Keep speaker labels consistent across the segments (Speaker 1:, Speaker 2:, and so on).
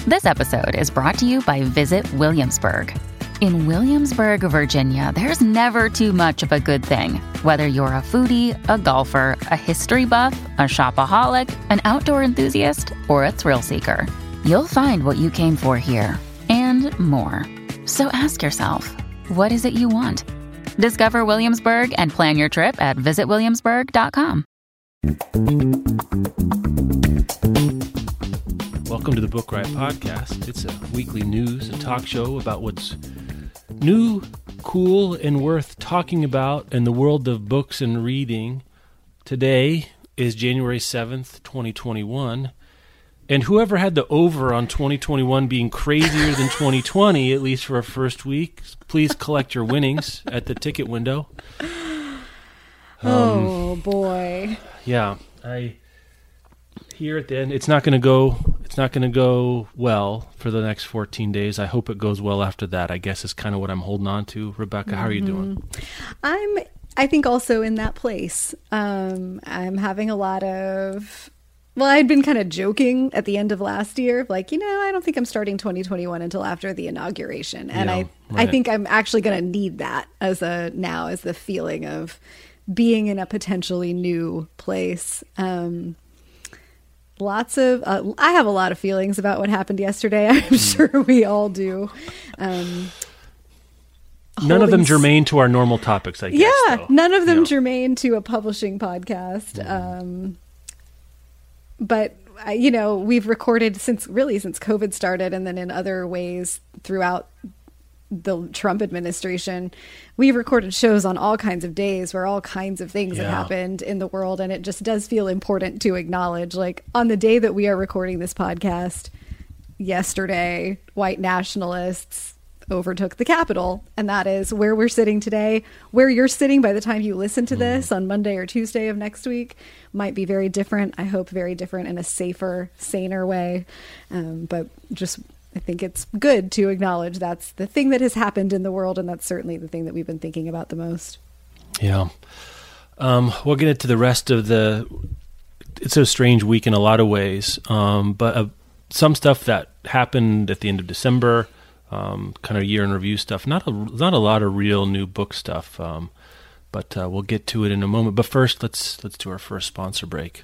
Speaker 1: This episode is brought to you by Visit Williamsburg. In Williamsburg, Virginia, there's never too much of a good thing. Whether you're a foodie, a golfer, a history buff, a shopaholic, an outdoor enthusiast, or a thrill seeker, you'll find what you came for here and more. So ask yourself, what is it you want? Discover Williamsburg and plan your trip at visitwilliamsburg.com.
Speaker 2: Welcome to the Book Riot Podcast. It's a weekly news and talk show about what's new, cool, and worth talking about in the world of books and reading. Today is January 7th, 2021. And whoever had the over on 2021 being crazier than 2020, at least for a first week, please collect your winnings at the ticket window.
Speaker 3: Oh, boy.
Speaker 2: Yeah, here at the end, it's not going to go well for the next 14 days. I hope it goes well after that, I guess, is kind of what I'm holding on to. Rebecca, how are you doing?
Speaker 3: I think also in that place. I'm having a lot of, I'd been kind of joking at the end of last year, like, I don't think I'm starting 2021 until after the inauguration. And I think I'm actually going to need that as the feeling of being in a potentially new place. I have a lot of feelings about what happened yesterday. I'm sure we all do.
Speaker 2: None of them germane to our normal topics, I guess.
Speaker 3: Yeah,
Speaker 2: though.
Speaker 3: None of them germane to a publishing podcast. But we've recorded since COVID started, and then in other ways throughout the Trump administration, we've recorded shows on all kinds of days where all kinds of things have happened in the world. And it just does feel important to acknowledge, like, on the day that we are recording this podcast, yesterday, white nationalists overtook the Capitol. And that is where we're sitting today. Where you're sitting by the time you listen to this on Monday or Tuesday of next week might be very different. I hope very different in a safer, saner way. But just, I think it's good to acknowledge that's the thing that has happened in the world, and that's certainly the thing that we've been thinking about the most.
Speaker 2: Yeah. We'll get into the rest of it's a strange week in a lot of ways, but some stuff that happened at the end of December, kind of year in review stuff, not a lot of real new book stuff, but we'll get to it in a moment. But first, let's do our first sponsor break.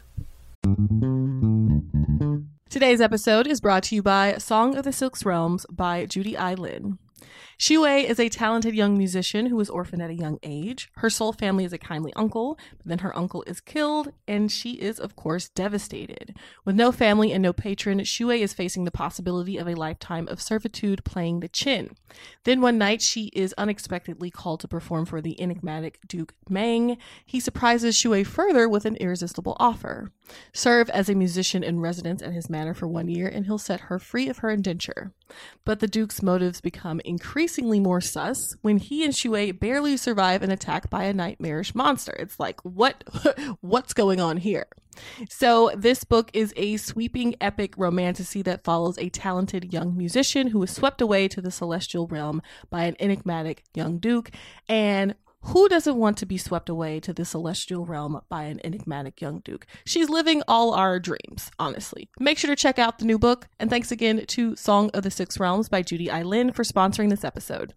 Speaker 4: Today's episode is brought to you by Song of the Six Realms by Judy I. Lin. Xu Wei is a talented young musician who was orphaned at a young age. Her soul family is a kindly uncle, but then her uncle is killed, and she is, of course, devastated. With no family and no patron, Xu Wei is facing the possibility of a lifetime of servitude playing the qin. Then one night, she is unexpectedly called to perform for the enigmatic Duke Meng. He surprises Xu Wei further with an irresistible offer. Serve as a musician in residence at his manor for 1 year, and he'll set her free of her indenture. But the Duke's motives become increasingly more sus when he and Xu Wei barely survive an attack by a nightmarish monster. It's like, what's going on here? So this book is a sweeping epic romantasy that follows a talented young musician who is swept away to the celestial realm by an enigmatic young duke. And who doesn't want to be swept away to the celestial realm by an enigmatic young duke? She's living all our dreams, honestly. Make sure to check out the new book. And thanks again to Song of the Six Realms by Judy I. Lin for sponsoring this episode.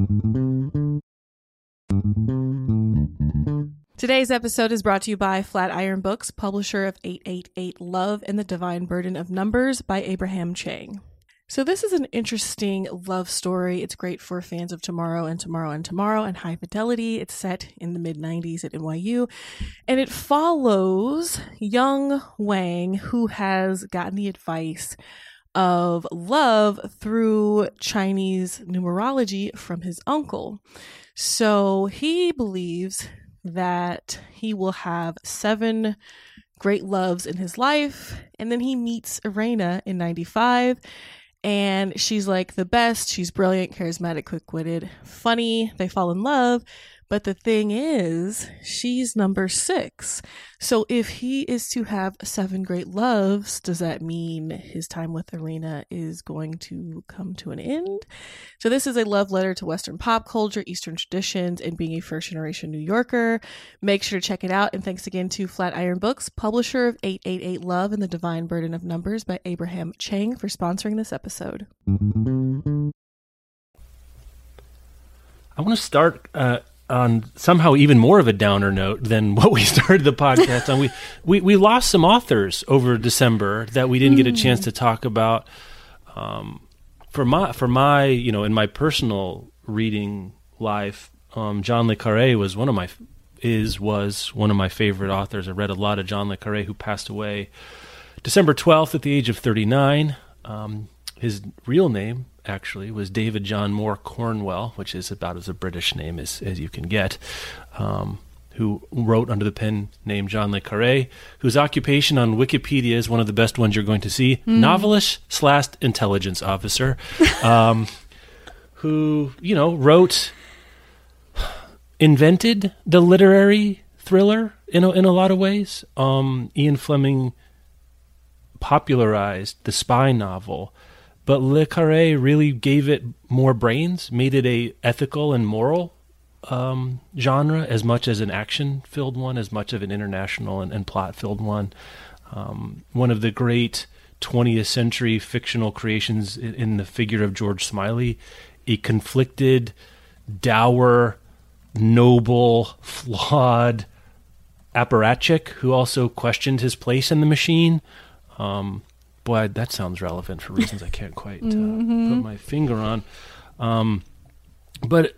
Speaker 4: Today's episode is brought to you by Flatiron Books, publisher of 888 Love and the Divine Burden of Numbers by Abraham Chang. So this is an interesting love story. It's great for fans of Tomorrow and Tomorrow and Tomorrow and High Fidelity. It's set in the mid-90s at NYU. And it follows young Wang, who has gotten the advice of love through Chinese numerology from his uncle. So he believes that he will have 7 great loves in his life. And then he meets Irena in 95. And she's like the best. She's brilliant, charismatic, quick-witted, funny. They fall in love. But the thing is, she's number 6. So if he is to have 7 great loves, does that mean his time with Irina is going to come to an end? So this is a love letter to Western pop culture, Eastern traditions, and being a first-generation New Yorker. Make sure to check it out. And thanks again to Flatiron Books, publisher of 888 Love and the Divine Burden of Numbers by Abraham Chang, for sponsoring this episode.
Speaker 2: I want to start on somehow even more of a downer note than what we started the podcast on. We lost some authors over December that we didn't get a chance to talk about. For my in my personal reading life, John le Carré was one of my favorite authors. I read a lot of John le Carré, who passed away December 12th at the age of 39. His real name actually was David John Moore Cornwell, which is about as a British name as you can get, who wrote under the pen name John le Carré, whose occupation on Wikipedia is one of the best ones you're going to see, novelist/intelligence officer, who, invented the literary thriller in a lot of ways. Ian Fleming popularized the spy novel, but Le Carré really gave it more brains, made it a ethical and moral genre as much as an action-filled one, as much of an international and plot-filled one. One of the great 20th century fictional creations in the figure of George Smiley, a conflicted, dour, noble, flawed apparatchik who also questioned his place in the machine. Boy, that sounds relevant for reasons I can't quite put my finger on. But,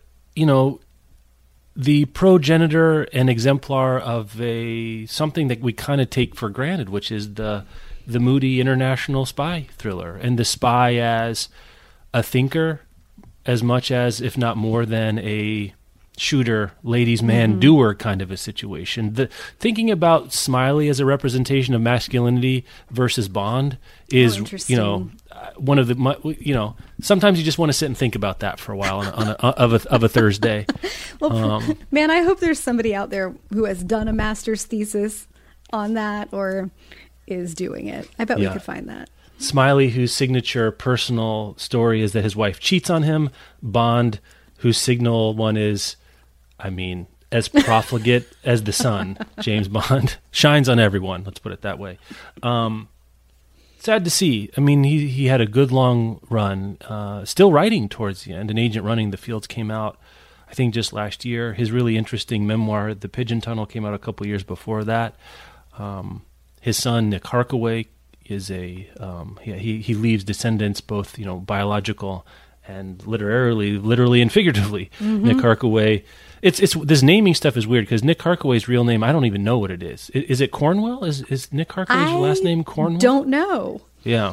Speaker 2: the progenitor and exemplar of something that we kind of take for granted, which is the moody international spy thriller, and the spy as a thinker as much as, if not more than, a shooter, ladies' man, doer kind of a situation. Thinking about Smiley as a representation of masculinity versus Bond is, one of the, sometimes you just want to sit and think about that for a while of a Thursday.
Speaker 3: Well, man, I hope there's somebody out there who has done a master's thesis on that or is doing it. I bet we could find that.
Speaker 2: Smiley, whose signature personal story is that his wife cheats on him. Bond, whose signal one is, as profligate as the sun. James Bond shines on everyone. Let's put it that way. Sad to see. He had a good long run, still writing towards the end. An Agent Running the Fields came out, I think, just last year. His really interesting memoir, The Pigeon Tunnel, came out a couple years before that. His son, Nick Harkaway, is he leaves descendants, both, biological and literally and figuratively. Nick Harkaway. It's this naming stuff is weird because Nick Harkaway's real name, I don't even know what it is. Is it Cornwell? Is Nick Harkaway's last name Cornwell?
Speaker 3: Don't know.
Speaker 2: Yeah.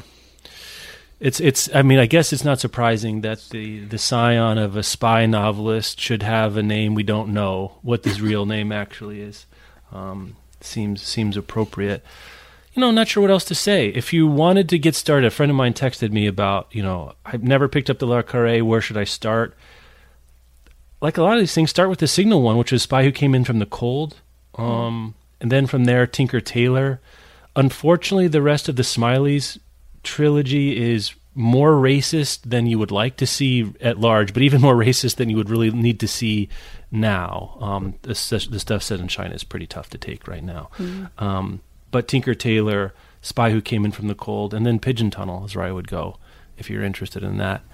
Speaker 2: I guess it's not surprising that the scion of a spy novelist should have a name we don't know what his real name actually is. Seems appropriate. I'm not sure what else to say. If you wanted to get started, a friend of mine texted me about, I've never picked up the Le Carré, where should I start? Like a lot of these things, start with the Signal one, which was Spy Who Came In From the Cold. And then from there, Tinker Tailor. Unfortunately, the rest of the Smiley's trilogy is more racist than you would like to see at large, but even more racist than you would really need to see now. The stuff said in China is pretty tough to take right now. But Tinker Tailor, Spy Who Came In From the Cold, and then Pigeon Tunnel is where I would go if you're interested in that.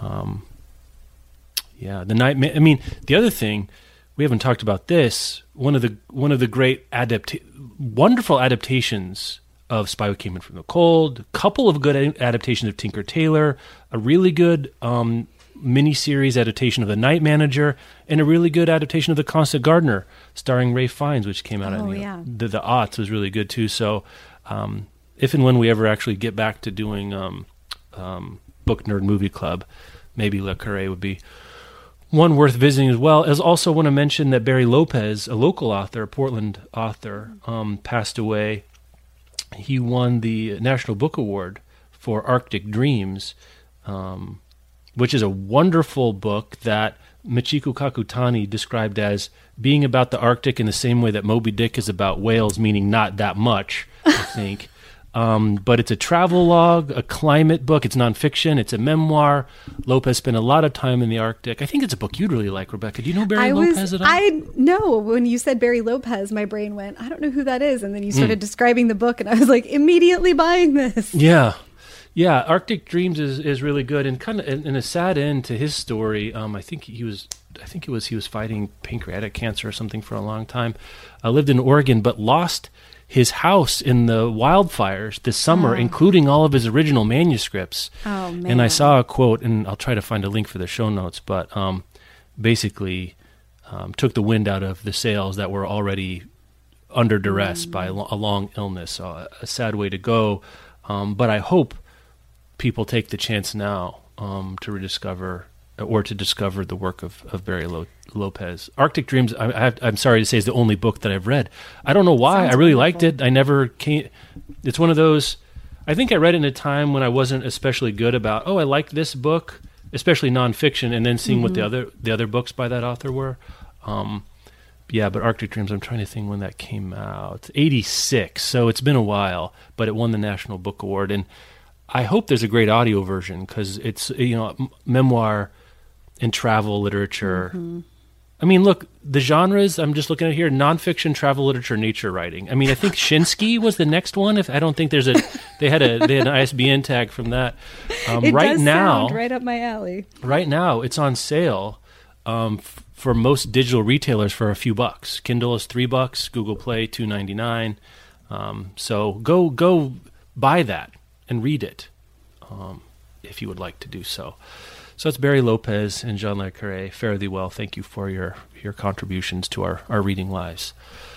Speaker 2: The Night. The other thing, we haven't talked about this. One of the great wonderful adaptations of Spy Who Came In From the Cold. A couple of good adaptations of Tinker Tailor. A really good miniseries adaptation of The Night Manager, and a really good adaptation of The Constant Gardener, starring Ralph Fiennes, which came out in the aughts, was really good too. So, if and when we ever actually get back to doing Book Nerd Movie Club, maybe Le Carré would be one worth visiting as well. As also want to mention that Barry Lopez, a local author, a Portland author, passed away. He won the National Book Award for Arctic Dreams, which is a wonderful book that Michiko Kakutani described as being about the Arctic in the same way that Moby Dick is about whales, meaning not that much, I think. But it's a travel log, a climate book. It's nonfiction. It's a memoir. Lopez spent a lot of time in the Arctic. I think it's a book you'd really like, Rebecca. Do you know Barry Lopez at all?
Speaker 3: I know. When you said Barry Lopez, my brain went, I don't know who that is. And then you started describing the book, and I was like, immediately buying this.
Speaker 2: Yeah. Yeah, Arctic Dreams is really good, and kind of in a sad end to his story. I think he was fighting pancreatic cancer or something for a long time. Lived in Oregon, but lost his house in the wildfires this summer, including all of his original manuscripts.
Speaker 3: Oh man!
Speaker 2: And I saw a quote, and I'll try to find a link for the show notes, but basically took the wind out of the sails that were already under duress by a long illness. So a sad way to go, but I hope people take the chance now to rediscover or to discover the work of Barry Lopez. Arctic Dreams, I'm sorry to say, is the only book that I've read. I don't know why. I really liked it. I never came. It's one of those. I think I read it in a time when I wasn't especially good about. Oh, I liked this book, especially nonfiction, and then seeing what the other books by that author were. Yeah, but Arctic Dreams, I'm trying to think when that came out. 86. So it's been a while, but it won the National Book Award, and I hope there's a great audio version because it's, memoir and travel literature. I mean, look, the genres, I'm just looking at here, nonfiction, travel literature, nature writing. I mean, I think Shinsky was the next one. I don't think they had an ISBN tag from that.
Speaker 3: It
Speaker 2: right
Speaker 3: does
Speaker 2: now,
Speaker 3: sound right up my alley.
Speaker 2: Right now, it's on sale for most digital retailers for a few bucks. Kindle is $3, Google Play $2.99. So go buy that and read it if you would like to do so. So it's Barry Lopez and John Le Carré. Fare thee well. Thank you for your contributions to our reading lives.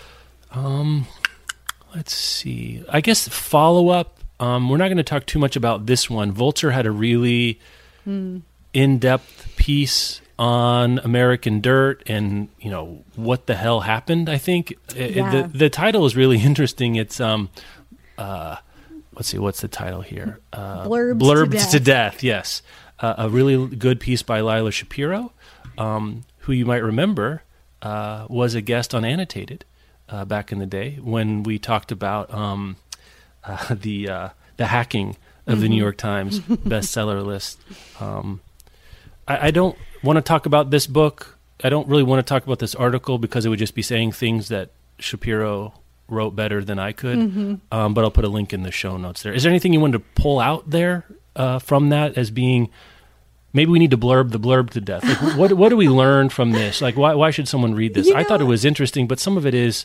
Speaker 2: Let's see. I guess follow-up, we're not going to talk too much about this one. Vulture had a really in-depth piece on American Dirt and, what the hell happened, I think.
Speaker 3: Yeah.
Speaker 2: The title is really interesting. It's... let's see, what's the title here?
Speaker 3: Blurbed
Speaker 2: to Death, yes. A really good piece by Lila Shapiro, who you might remember was a guest on Annotated back in the day when we talked about the hacking of the New York Times bestseller list. I don't want to talk about this book. I don't really want to talk about this article because it would just be saying things that Shapiro wrote better than I could, but I'll put a link in the show notes there. Is there anything you wanted to pull out there from that as being, maybe we need to blurb the blurb to death? Like, what do we learn from this? Like, why should someone read this? I thought it was interesting, but some of it is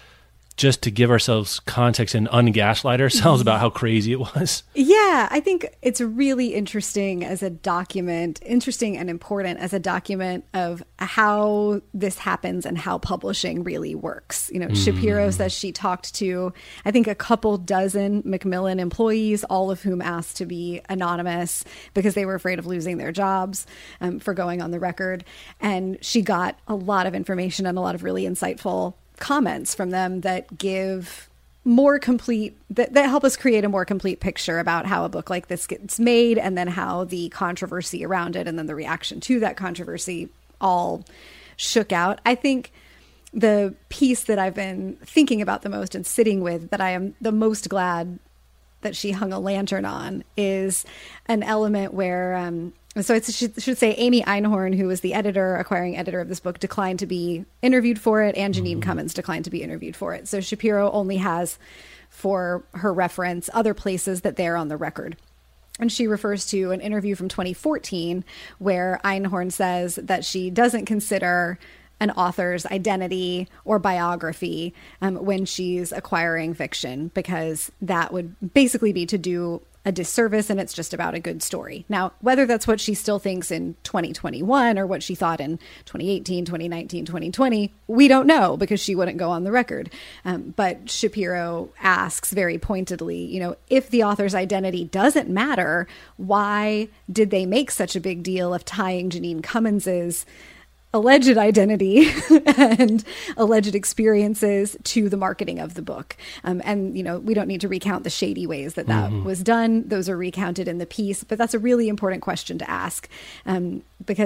Speaker 2: just to give ourselves context and ungaslight ourselves about how crazy it was.
Speaker 3: Yeah, I think it's really interesting as a document, interesting and important as a document of how this happens and how publishing really works. Shapiro says she talked to, I think, a couple dozen Macmillan employees, all of whom asked to be anonymous because they were afraid of losing their jobs for going on the record. And she got a lot of information and a lot of really insightful comments from them that give more complete, that help us create a more complete picture about how a book like this gets made, and then how the controversy around it and then the reaction to that controversy all shook out. I think the piece that I've been thinking about the most and sitting with, that I am the most glad that she hung a lantern on, is an element where so it should say Amy Einhorn, who was the acquiring editor of this book, declined to be interviewed for it, and Janine Cummins declined to be interviewed for it. So Shapiro only has, for her reference, other places that they're on the record. And she refers to an interview from 2014 where Einhorn says that she doesn't consider an author's identity or biography when she's acquiring fiction, because that would basically be to do a disservice, and it's just about a good story. Now, whether that's what she still thinks in 2021 or what she thought in 2018, 2019, 2020, we don't know, because she wouldn't go on the record. But Shapiro asks very pointedly, if the author's identity doesn't matter, why did they make such a big deal of tying Janine Cummins's alleged identity and alleged experiences to the marketing of the book? And we don't need to recount the shady ways that was done. Those are recounted in the piece, but that's a really important question to ask, because I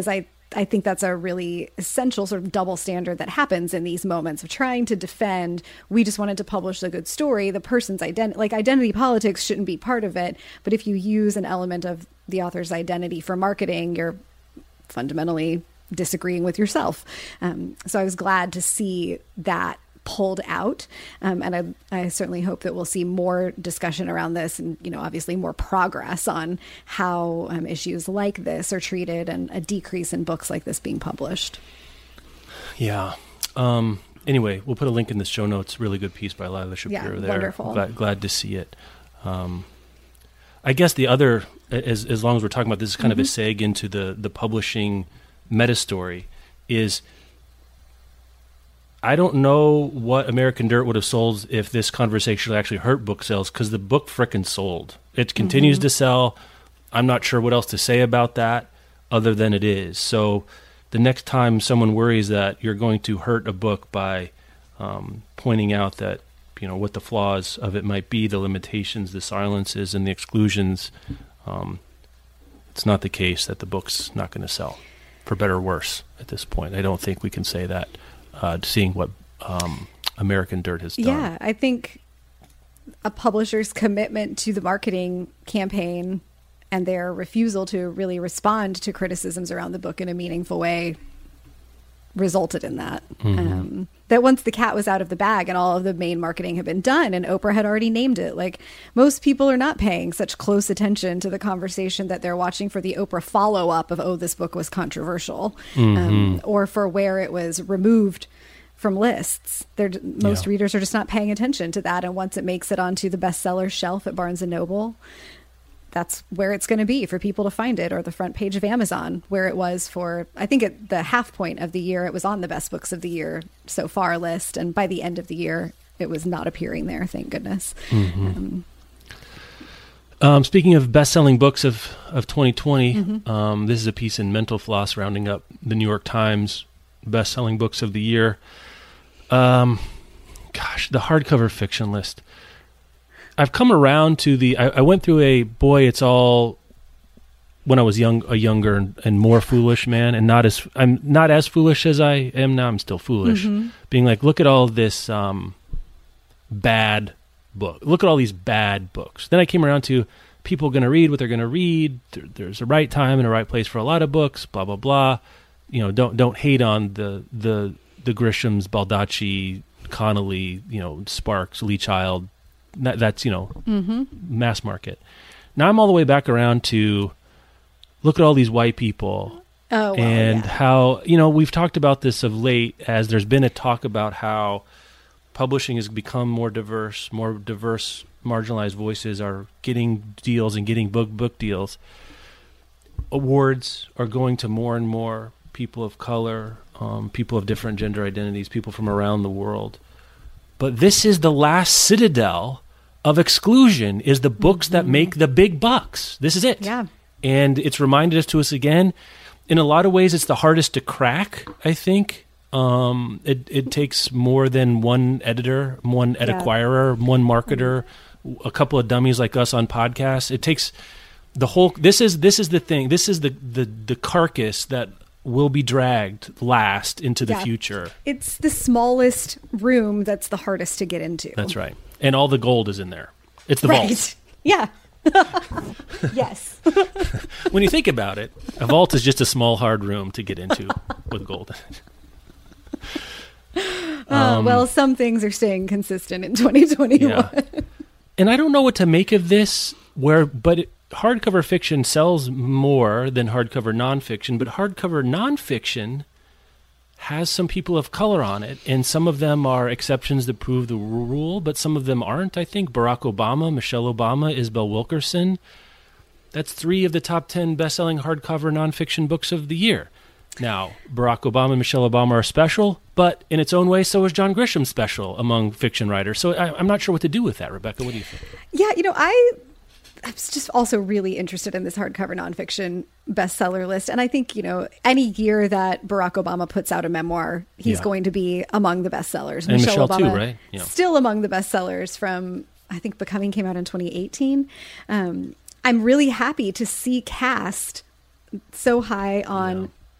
Speaker 3: I think that's a really essential sort of double standard that happens in these moments of trying to defend, we just wanted to publish a good story. The person's identity, like identity politics shouldn't be part of it. But if you use an element of the author's identity for marketing, you're fundamentally disagreeing with yourself. So I was glad to see that pulled out. And I certainly hope that we'll see more discussion around this and, obviously more progress on how issues like this are treated and a decrease in books like this being published.
Speaker 2: Yeah. Anyway, we'll put a link in the show notes. Really good piece by Lila Shapiro there.
Speaker 3: Wonderful.
Speaker 2: Glad to see it. I guess the other, as long as we're talking about this, is kind of a seg into the publishing meta story, is I don't know what American Dirt would have sold if this conversation actually hurt book sales, because the book frickin' sold. It continues to sell. I'm not sure what else to say about that other than it is. So the next time someone worries that you're going to hurt a book by pointing out that, what the flaws of it might be, the limitations, the silences, and the exclusions, it's not the case that the book's not going to sell, for better or worse at this point. I don't think we can say that. Seeing what American Dirt has done.
Speaker 3: Yeah, I think a publisher's commitment to the marketing campaign and their refusal to really respond to criticisms around the book in a meaningful way resulted in that. That once the cat was out of the bag and all of the main marketing had been done and Oprah had already named it, like most people are not paying such close attention to the conversation that they're watching for the Oprah follow-up of, this book was controversial, or for where it was removed from lists. Most readers are just not paying attention to that. And once it makes it onto the bestseller shelf at Barnes & Noble, that's where it's going to be for people to find it, or the front page of Amazon, where it was for, I think at the half point of the year, it was on the best books of the year so far list. And by the end of the year, it was not appearing there. Thank goodness.
Speaker 2: Speaking of best-selling books of 2020, this is a piece in Mental Floss rounding up the New York Times best-selling books of the year. The hardcover fiction list. I've come around to I went through it's all when I was a younger and more foolish man, and I'm not as foolish as I am now. I'm still foolish. Being like, look at all this bad book. Look at all these bad books. Then I came around to people going to read what they're going to read. There's a right time and a right place for a lot of books. Blah blah blah. Don't hate on the Grishams, Baldacci, Connolly, Sparks, Lee Child. That's mass market. Now I'm all the way back around to look at all these white people how we've talked about this of late, as there's been a talk about how publishing has become more diverse marginalized voices are getting deals and getting book deals. Awards are going to more and more people of color, people of different gender identities, people from around the world. But this is the last citadel of exclusion, is the books that make the big bucks. This is it.
Speaker 3: Yeah.
Speaker 2: And it's reminded to us again. In a lot of ways, it's the hardest to crack, I think. It takes more than one editor, one acquirer, one marketer, a couple of dummies like us on podcasts. It takes the whole... This is the thing. This is the carcass that will be dragged last into the future.
Speaker 3: It's the smallest room that's the hardest to get into.
Speaker 2: That's right. And all the gold is in there. It's the vault.
Speaker 3: Yeah. Yes.
Speaker 2: When you think about it, a vault is just a small, hard room to get into with gold in it.
Speaker 3: Well, some things are staying consistent in 2021.
Speaker 2: Yeah. And I don't know what to make of this, hardcover fiction sells more than hardcover nonfiction, but hardcover nonfiction has some people of color on it, and some of them are exceptions that prove the rule, but some of them aren't. I think Barack Obama, Michelle Obama, Isabel Wilkerson. That's 3 of the top 10 best-selling hardcover nonfiction books of the year. Now, Barack Obama and Michelle Obama are special, but in its own way, so is John Grisham special among fiction writers. So I'm not sure what to do with that, Rebecca. What do you think?
Speaker 3: Yeah, I was just also really interested in this hardcover nonfiction bestseller list. And I think, any year that Barack Obama puts out a memoir, he's going to be among the bestsellers.
Speaker 2: And Michelle
Speaker 3: Obama,
Speaker 2: too, right?
Speaker 3: Yeah. Still among the bestsellers from, I think Becoming came out in 2018. I'm really happy to see Cast so high on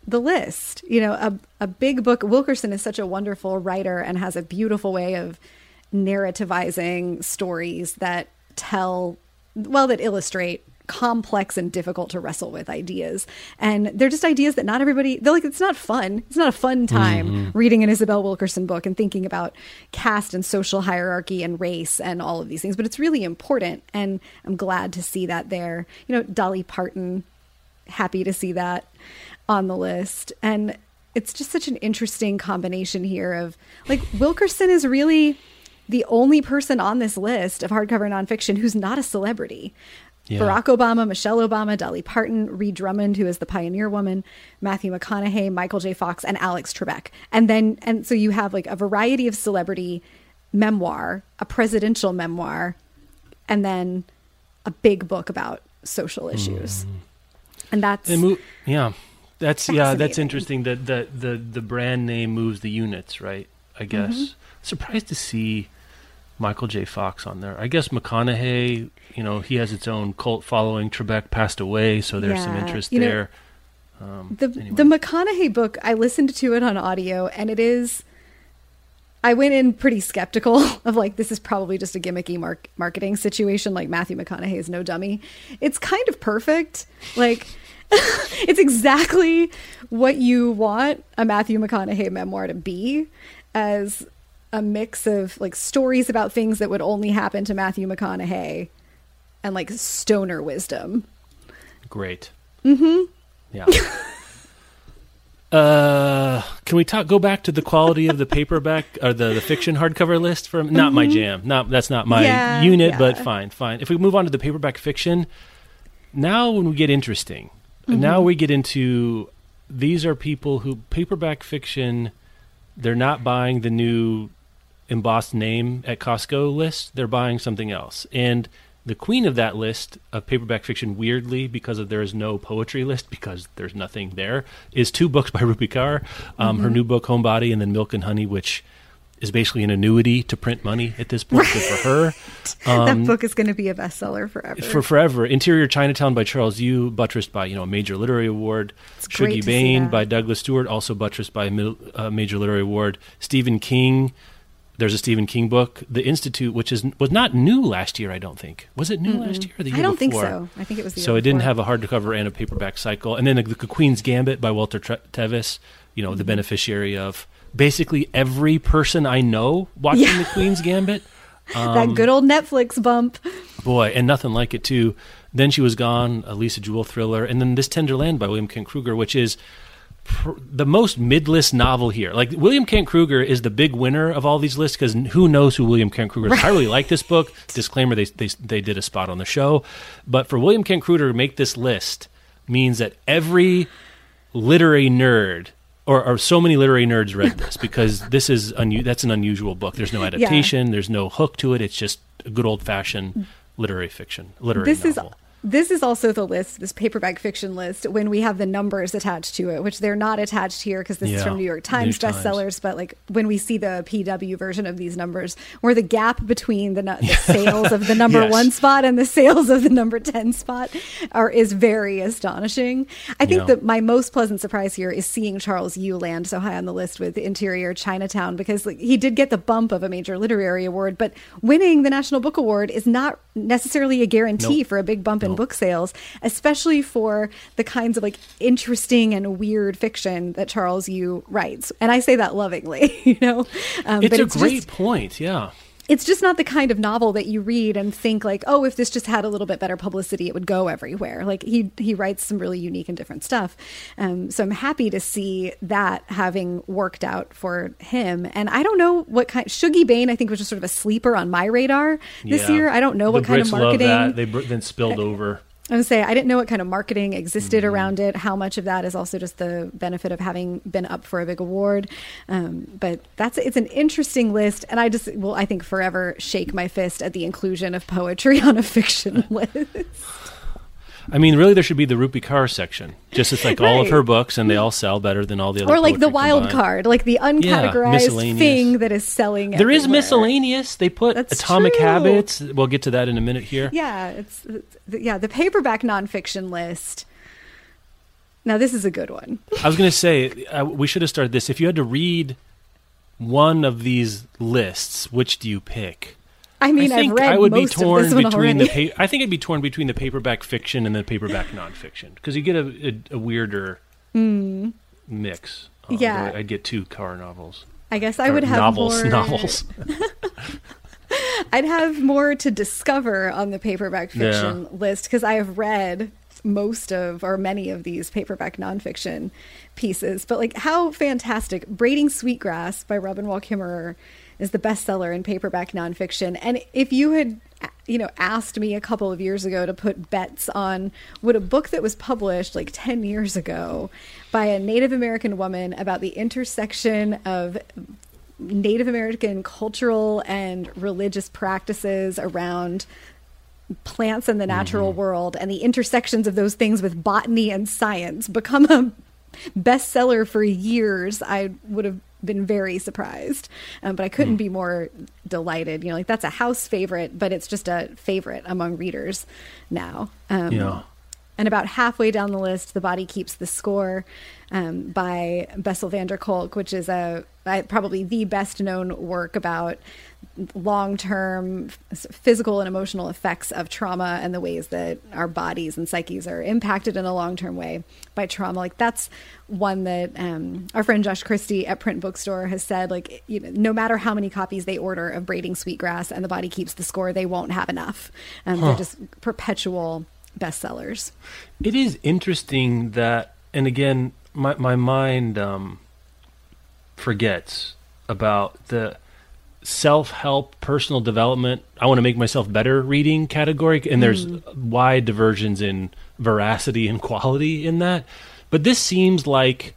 Speaker 3: the list. You know, a big book. Wilkerson is such a wonderful writer and has a beautiful way of narrativizing stories that that illustrate complex and difficult to wrestle with ideas. And they're just ideas that not everybody, they're like, it's not fun. It's not a fun time reading an Isabel Wilkerson book and thinking about caste and social hierarchy and race and all of these things, but it's really important. And I'm glad to see that there. You know, Dolly Parton, happy to see that on the list. And it's just such an interesting combination here of, like, Wilkerson is really the only person on this list of hardcover nonfiction who's not a celebrity. Yeah. Barack Obama, Michelle Obama, Dolly Parton, Ree Drummond, who is the pioneer woman, Matthew McConaughey, Michael J. Fox, and Alex Trebek. And so you have like a variety of celebrity memoir, a presidential memoir, and then a big book about social issues. And that's
Speaker 2: that's interesting that the brand name moves the units, right? I guess. Surprised to see Michael J. Fox on there. I guess McConaughey, you know, he has its own cult following. Trebek passed away, so there's some interest there.
Speaker 3: The McConaughey book, I listened to it on audio, and I went in pretty skeptical of like, this is probably just a gimmicky marketing situation. Like, Matthew McConaughey is no dummy. It's kind of perfect. Like, it's exactly what you want a Matthew McConaughey memoir to be, as a mix of like stories about things that would only happen to Matthew McConaughey and like stoner wisdom.
Speaker 2: Great. Yeah. Can we go back to the quality of the paperback or the fiction hardcover list not my jam. That's not my unit, but fine. If we move on to the paperback fiction, now when we get interesting, now we get into, these are people who paperback fiction, they're not buying the new embossed name at Costco list. They're buying something else. And the queen of that list of paperback fiction, weirdly, because there is no poetry list, because there's nothing there, is 2 books by Rupi Kaur. Her new book, Homebody, and then Milk and Honey, which is basically an annuity to print money at this point. Good for her.
Speaker 3: That book is going to be a bestseller forever.
Speaker 2: For forever. Interior Chinatown by Charles Yu, buttressed by a major literary award. Shuggie Bain by Douglas Stewart, also buttressed by a major literary award. Stephen King. There's a Stephen King book, The Institute, which was not new last year, I don't think. Was it new last year or the year before?
Speaker 3: I don't think so. I think it was the year
Speaker 2: So it
Speaker 3: before.
Speaker 2: didn't have a hardcover and a paperback cycle. And then the Queen's Gambit by Walter Tevis, the beneficiary of basically every person I know watching the Queen's Gambit.
Speaker 3: That good old Netflix bump.
Speaker 2: Boy, and nothing like it, too. Then She Was Gone, a Lisa Jewell thriller. And then This Tender Land by William Kent Kruger, which is the most mid-list novel here. Like, William Kent Kruger is the big winner of all these lists, because who knows who William Kent Kruger is. Right. I really like this book. Disclaimer, they did a spot on the show. But for William Kent Kruger to make this list means that every literary nerd, or so many literary nerds, read this, because this is that's an unusual book. There's no adaptation. There's no hook to it. It's just a good old-fashioned literary fiction, novel.
Speaker 3: This is also the list, this paperback fiction list, when we have the numbers attached to it, which they're not attached here because this is from New York Times bestsellers. But like, when we see the PW version of these numbers, where the gap between the sales of the number 1 spot and the sales of the number 10 spot is very astonishing. I think that my most pleasant surprise here is seeing Charles Yu land so high on the list with Interior Chinatown, because he did get the bump of a major literary award, but winning the National Book Award is not necessarily a guarantee for a big bump in book sales, especially for the kinds of like interesting and weird fiction that Charles Yu writes. And I say that lovingly,
Speaker 2: it's a great point. Yeah.
Speaker 3: It's just not the kind of novel that you read and think like, oh, if this just had a little bit better publicity, it would go everywhere. Like, he writes some really unique and different stuff. So I'm happy to see that having worked out for him. And I don't know what kind. Shuggie Bain, I think, was just sort of a sleeper on my radar this year. I don't know what kind of marketing.
Speaker 2: Love that. They've been spilled over.
Speaker 3: I would say I didn't know what kind of marketing existed around it. How much of that is also just the benefit of having been up for a big award. But it's an interesting list. And I think forever shake my fist at the inclusion of poetry on a fiction list.
Speaker 2: I mean, really, there should be the Rupi Kaur section. Just it's like all of her books, and they all sell better than all the other.
Speaker 3: Or like the wild card, like the uncategorized thing that is selling.
Speaker 2: There is miscellaneous. They put Atomic Habits. We'll get to that in a minute here.
Speaker 3: Yeah, the paperback nonfiction list. Now, this is a good one.
Speaker 2: I was going to say, we should have started this. If you had to read one of these lists, which do you pick?
Speaker 3: I mean, I've read most of this one already.
Speaker 2: I think I'd be torn between the paperback fiction and the paperback nonfiction, because you get a weirder mix.
Speaker 3: Yeah.
Speaker 2: I'd get 2 car novels.
Speaker 3: I guess I would have more...
Speaker 2: Novels.
Speaker 3: I'd have more to discover on the paperback fiction list, because I have read most of or many of these paperback nonfiction pieces. But like, how fantastic. Braiding Sweetgrass by Robin Wall Kimmerer is the bestseller in paperback nonfiction. And if you had, asked me a couple of years ago to put bets on would a book that was published like 10 years ago by a Native American woman about the intersection of Native American cultural and religious practices around plants in the natural world and the intersections of those things with botany and science become a bestseller for years, I would have been very surprised. But I couldn't be more delighted. That's a house favorite, but it's just a favorite among readers now. And about halfway down the list, The Body Keeps the Score by Bessel van der Kolk, which is probably the best known work about long-term physical and emotional effects of trauma and the ways that our bodies and psyches are impacted in a long-term way by trauma. Like, that's one that our friend Josh Christie at Print Bookstore has said, like, no matter how many copies they order of Braiding Sweetgrass and The Body Keeps the Score, they won't have enough. They're just perpetual bestsellers.
Speaker 2: It is interesting that, and again, my mind forgets about the self-help, personal development, I want to make myself better reading category, and there's wide diversions in veracity and quality in that. But this seems like,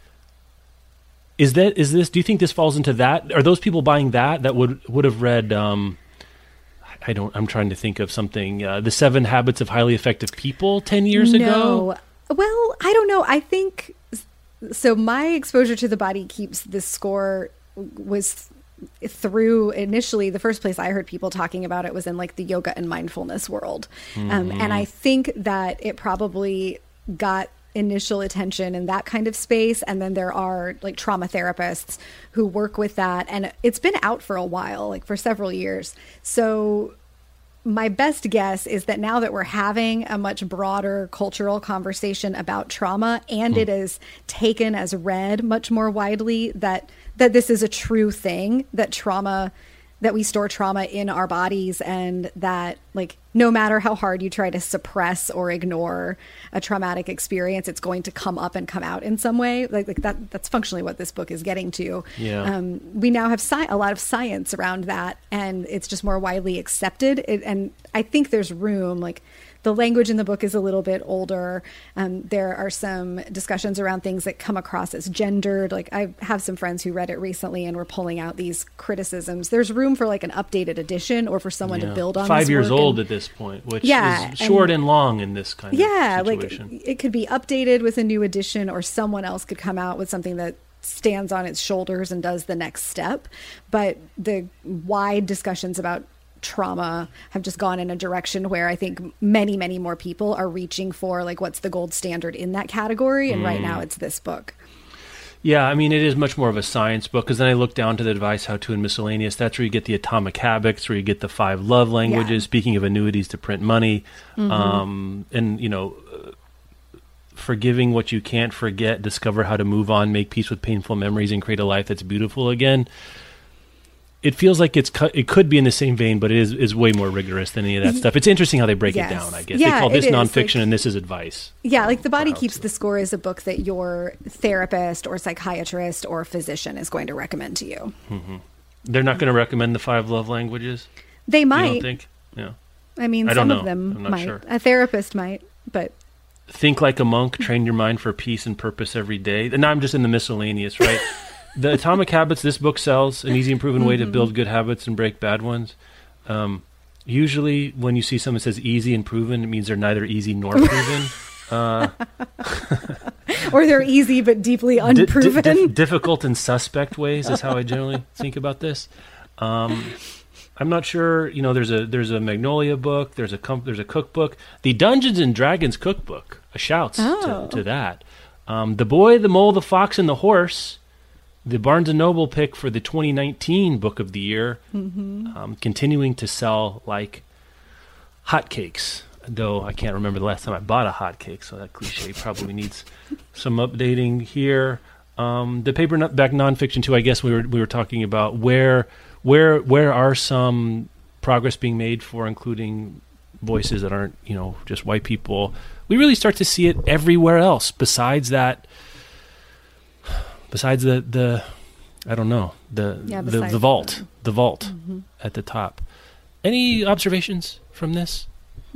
Speaker 2: is this, do you think this falls into that? Are those people buying that would have read, I'm trying to think of something, The 7 Habits of Highly Effective People 10 years ago?
Speaker 3: Well, I don't know. I think, so my exposure to The Body Keeps the Score was through, initially, the first place I heard people talking about it was in like the yoga and mindfulness world. And I think that it probably got initial attention in that kind of space. And then there are like trauma therapists who work with that. And it's been out for a while, like for several years. So my best guess is that now that we're having a much broader cultural conversation about trauma, and it is taken as read much more widely, that this is a true thing, that we store trauma in our bodies, and that, like, no matter how hard you try to suppress or ignore a traumatic experience, it's going to come up and come out in some way. Like that's functionally what this book is getting to.
Speaker 2: Yeah.
Speaker 3: We now have a lot of science around that, and it's just more widely accepted. And I think there's room, like, the language in the book is a little bit older. There are some discussions around things that come across as gendered. Like, I have some friends who read it recently and were pulling out these criticisms. There's room for like an updated edition, or for someone to build on
Speaker 2: 5 years
Speaker 3: work.
Speaker 2: old at this point, which is short and long in this kind of situation.
Speaker 3: Like, it could be updated with a new edition, or someone else could come out with something that stands on its shoulders and does the next step. But the wide discussions about trauma have just gone in a direction where I think many, many more people are reaching for, like, what's the gold standard in that category. And right now it's this book.
Speaker 2: Yeah, I mean, it is much more of a science book, because then I look down to the advice, how to, and miscellaneous. That's where you get the Atomic Habits, where you get the 5 love languages, speaking of annuities to print money, and, forgiving what you can't forget, discover how to move on, make peace with painful memories, and create a life that's beautiful again. It feels like it could be in the same vein, but it is way more rigorous than any of that stuff. It's interesting how they break it down, I guess.
Speaker 3: Yeah,
Speaker 2: they call this nonfiction,
Speaker 3: like,
Speaker 2: and this is advice.
Speaker 3: Yeah, like The Body Keeps the Score is a book that your therapist or psychiatrist or physician is going to recommend to you.
Speaker 2: They're not going to recommend the 5 love languages?
Speaker 3: They might.
Speaker 2: You don't think? Yeah.
Speaker 3: I mean, some of them might. Sure. A therapist might, but...
Speaker 2: Think like a monk, train your mind for peace and purpose every day. And now I'm just in the miscellaneous, right? The Atomic Habits, this book sells an easy and proven way to build good habits and break bad ones. Usually when you see someone says easy and proven, it means they're neither easy nor proven.
Speaker 3: Or they're easy but deeply unproven.
Speaker 2: Difficult and suspect ways is how I generally think about this. I'm not sure. There's a Magnolia book. There's a cookbook. The Dungeons and Dragons cookbook. A shouts to that. The Boy, the Mole, the Fox, and the Horse, the Barnes & Noble pick for the 2019 Book of the Year, continuing to sell like hotcakes. Though I can't remember the last time I bought a hotcake, so that cliche probably needs some updating here. The paperback nonfiction too. I guess we were talking about where are some progress being made for including voices that aren't just white people. We really start to see it everywhere else. Besides the I don't know the vault at the top. Any observations from this?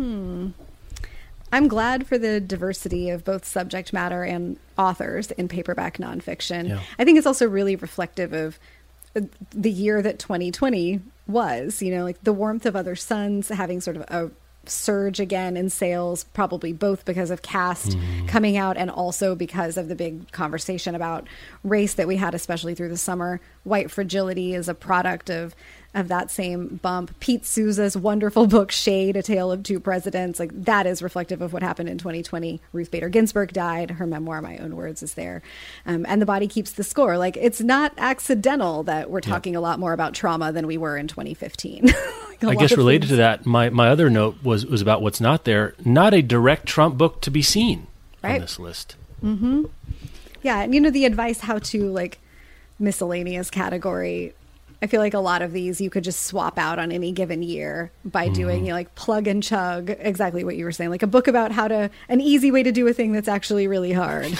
Speaker 3: I'm glad for the diversity of both subject matter and authors in paperback nonfiction.
Speaker 2: Yeah.
Speaker 3: I think it's also really reflective of the year that 2020 was, like The Warmth of Other Suns having sort of a surge again in sales, probably both because of Cast coming out and also because of the big conversation about race that we had, especially through the summer. White Fragility is a product of that same bump. Pete Souza's wonderful book, Shade, A Tale of Two Presidents, like that is reflective of what happened in 2020. Ruth Bader Ginsburg died. Her memoir, My Own Words, is there. And The Body Keeps the Score. Like, it's not accidental that we're talking a lot more about trauma than we were in 2015.
Speaker 2: I guess related to that, my other note was about what's not there. Not a direct Trump book to be seen on this list.
Speaker 3: Mm-hmm. Yeah, and the advice how to like miscellaneous category. I feel like a lot of these you could just swap out on any given year by doing like plug and chug, exactly what you were saying, like a book about an easy way to do a thing that's actually really hard.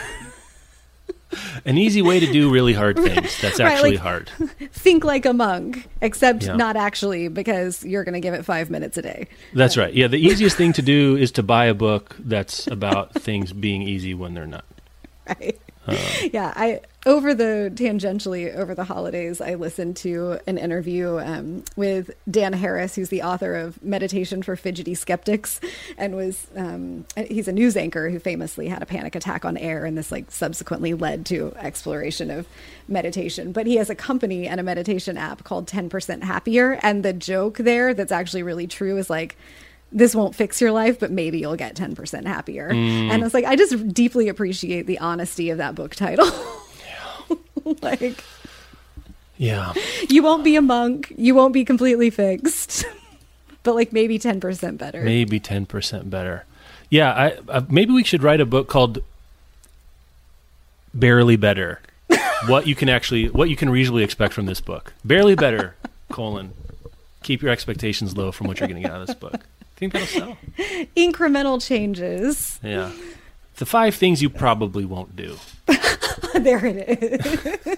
Speaker 2: An easy way to do really hard things. That's actually hard.
Speaker 3: Think like a monk, except not actually, because you're going to give it 5 minutes a day.
Speaker 2: That's right. Yeah, the easiest thing to do is to buy a book that's about things being easy when they're not.
Speaker 3: Right. Tangentially over the holidays, I listened to an interview with Dan Harris, who's the author of Meditation for Fidgety Skeptics, and he's a news anchor who famously had a panic attack on air, and this like subsequently led to exploration of meditation. But he has a company and a meditation app called 10% Happier, and the joke there that's actually really true is like, this won't fix your life, but maybe you'll get 10% happier. And I was like, I just deeply appreciate the honesty of that book title. You won't be a monk. You won't be completely fixed, but like maybe 10% better.
Speaker 2: Maybe 10% better. Yeah. Maybe we should write a book called Barely Better. What you can reasonably expect from this book. Barely Better, keep your expectations low from what you're going to get out of this book. Think that'll sell.
Speaker 3: Incremental changes.
Speaker 2: Yeah. The 5 things you probably won't do.
Speaker 3: There it is.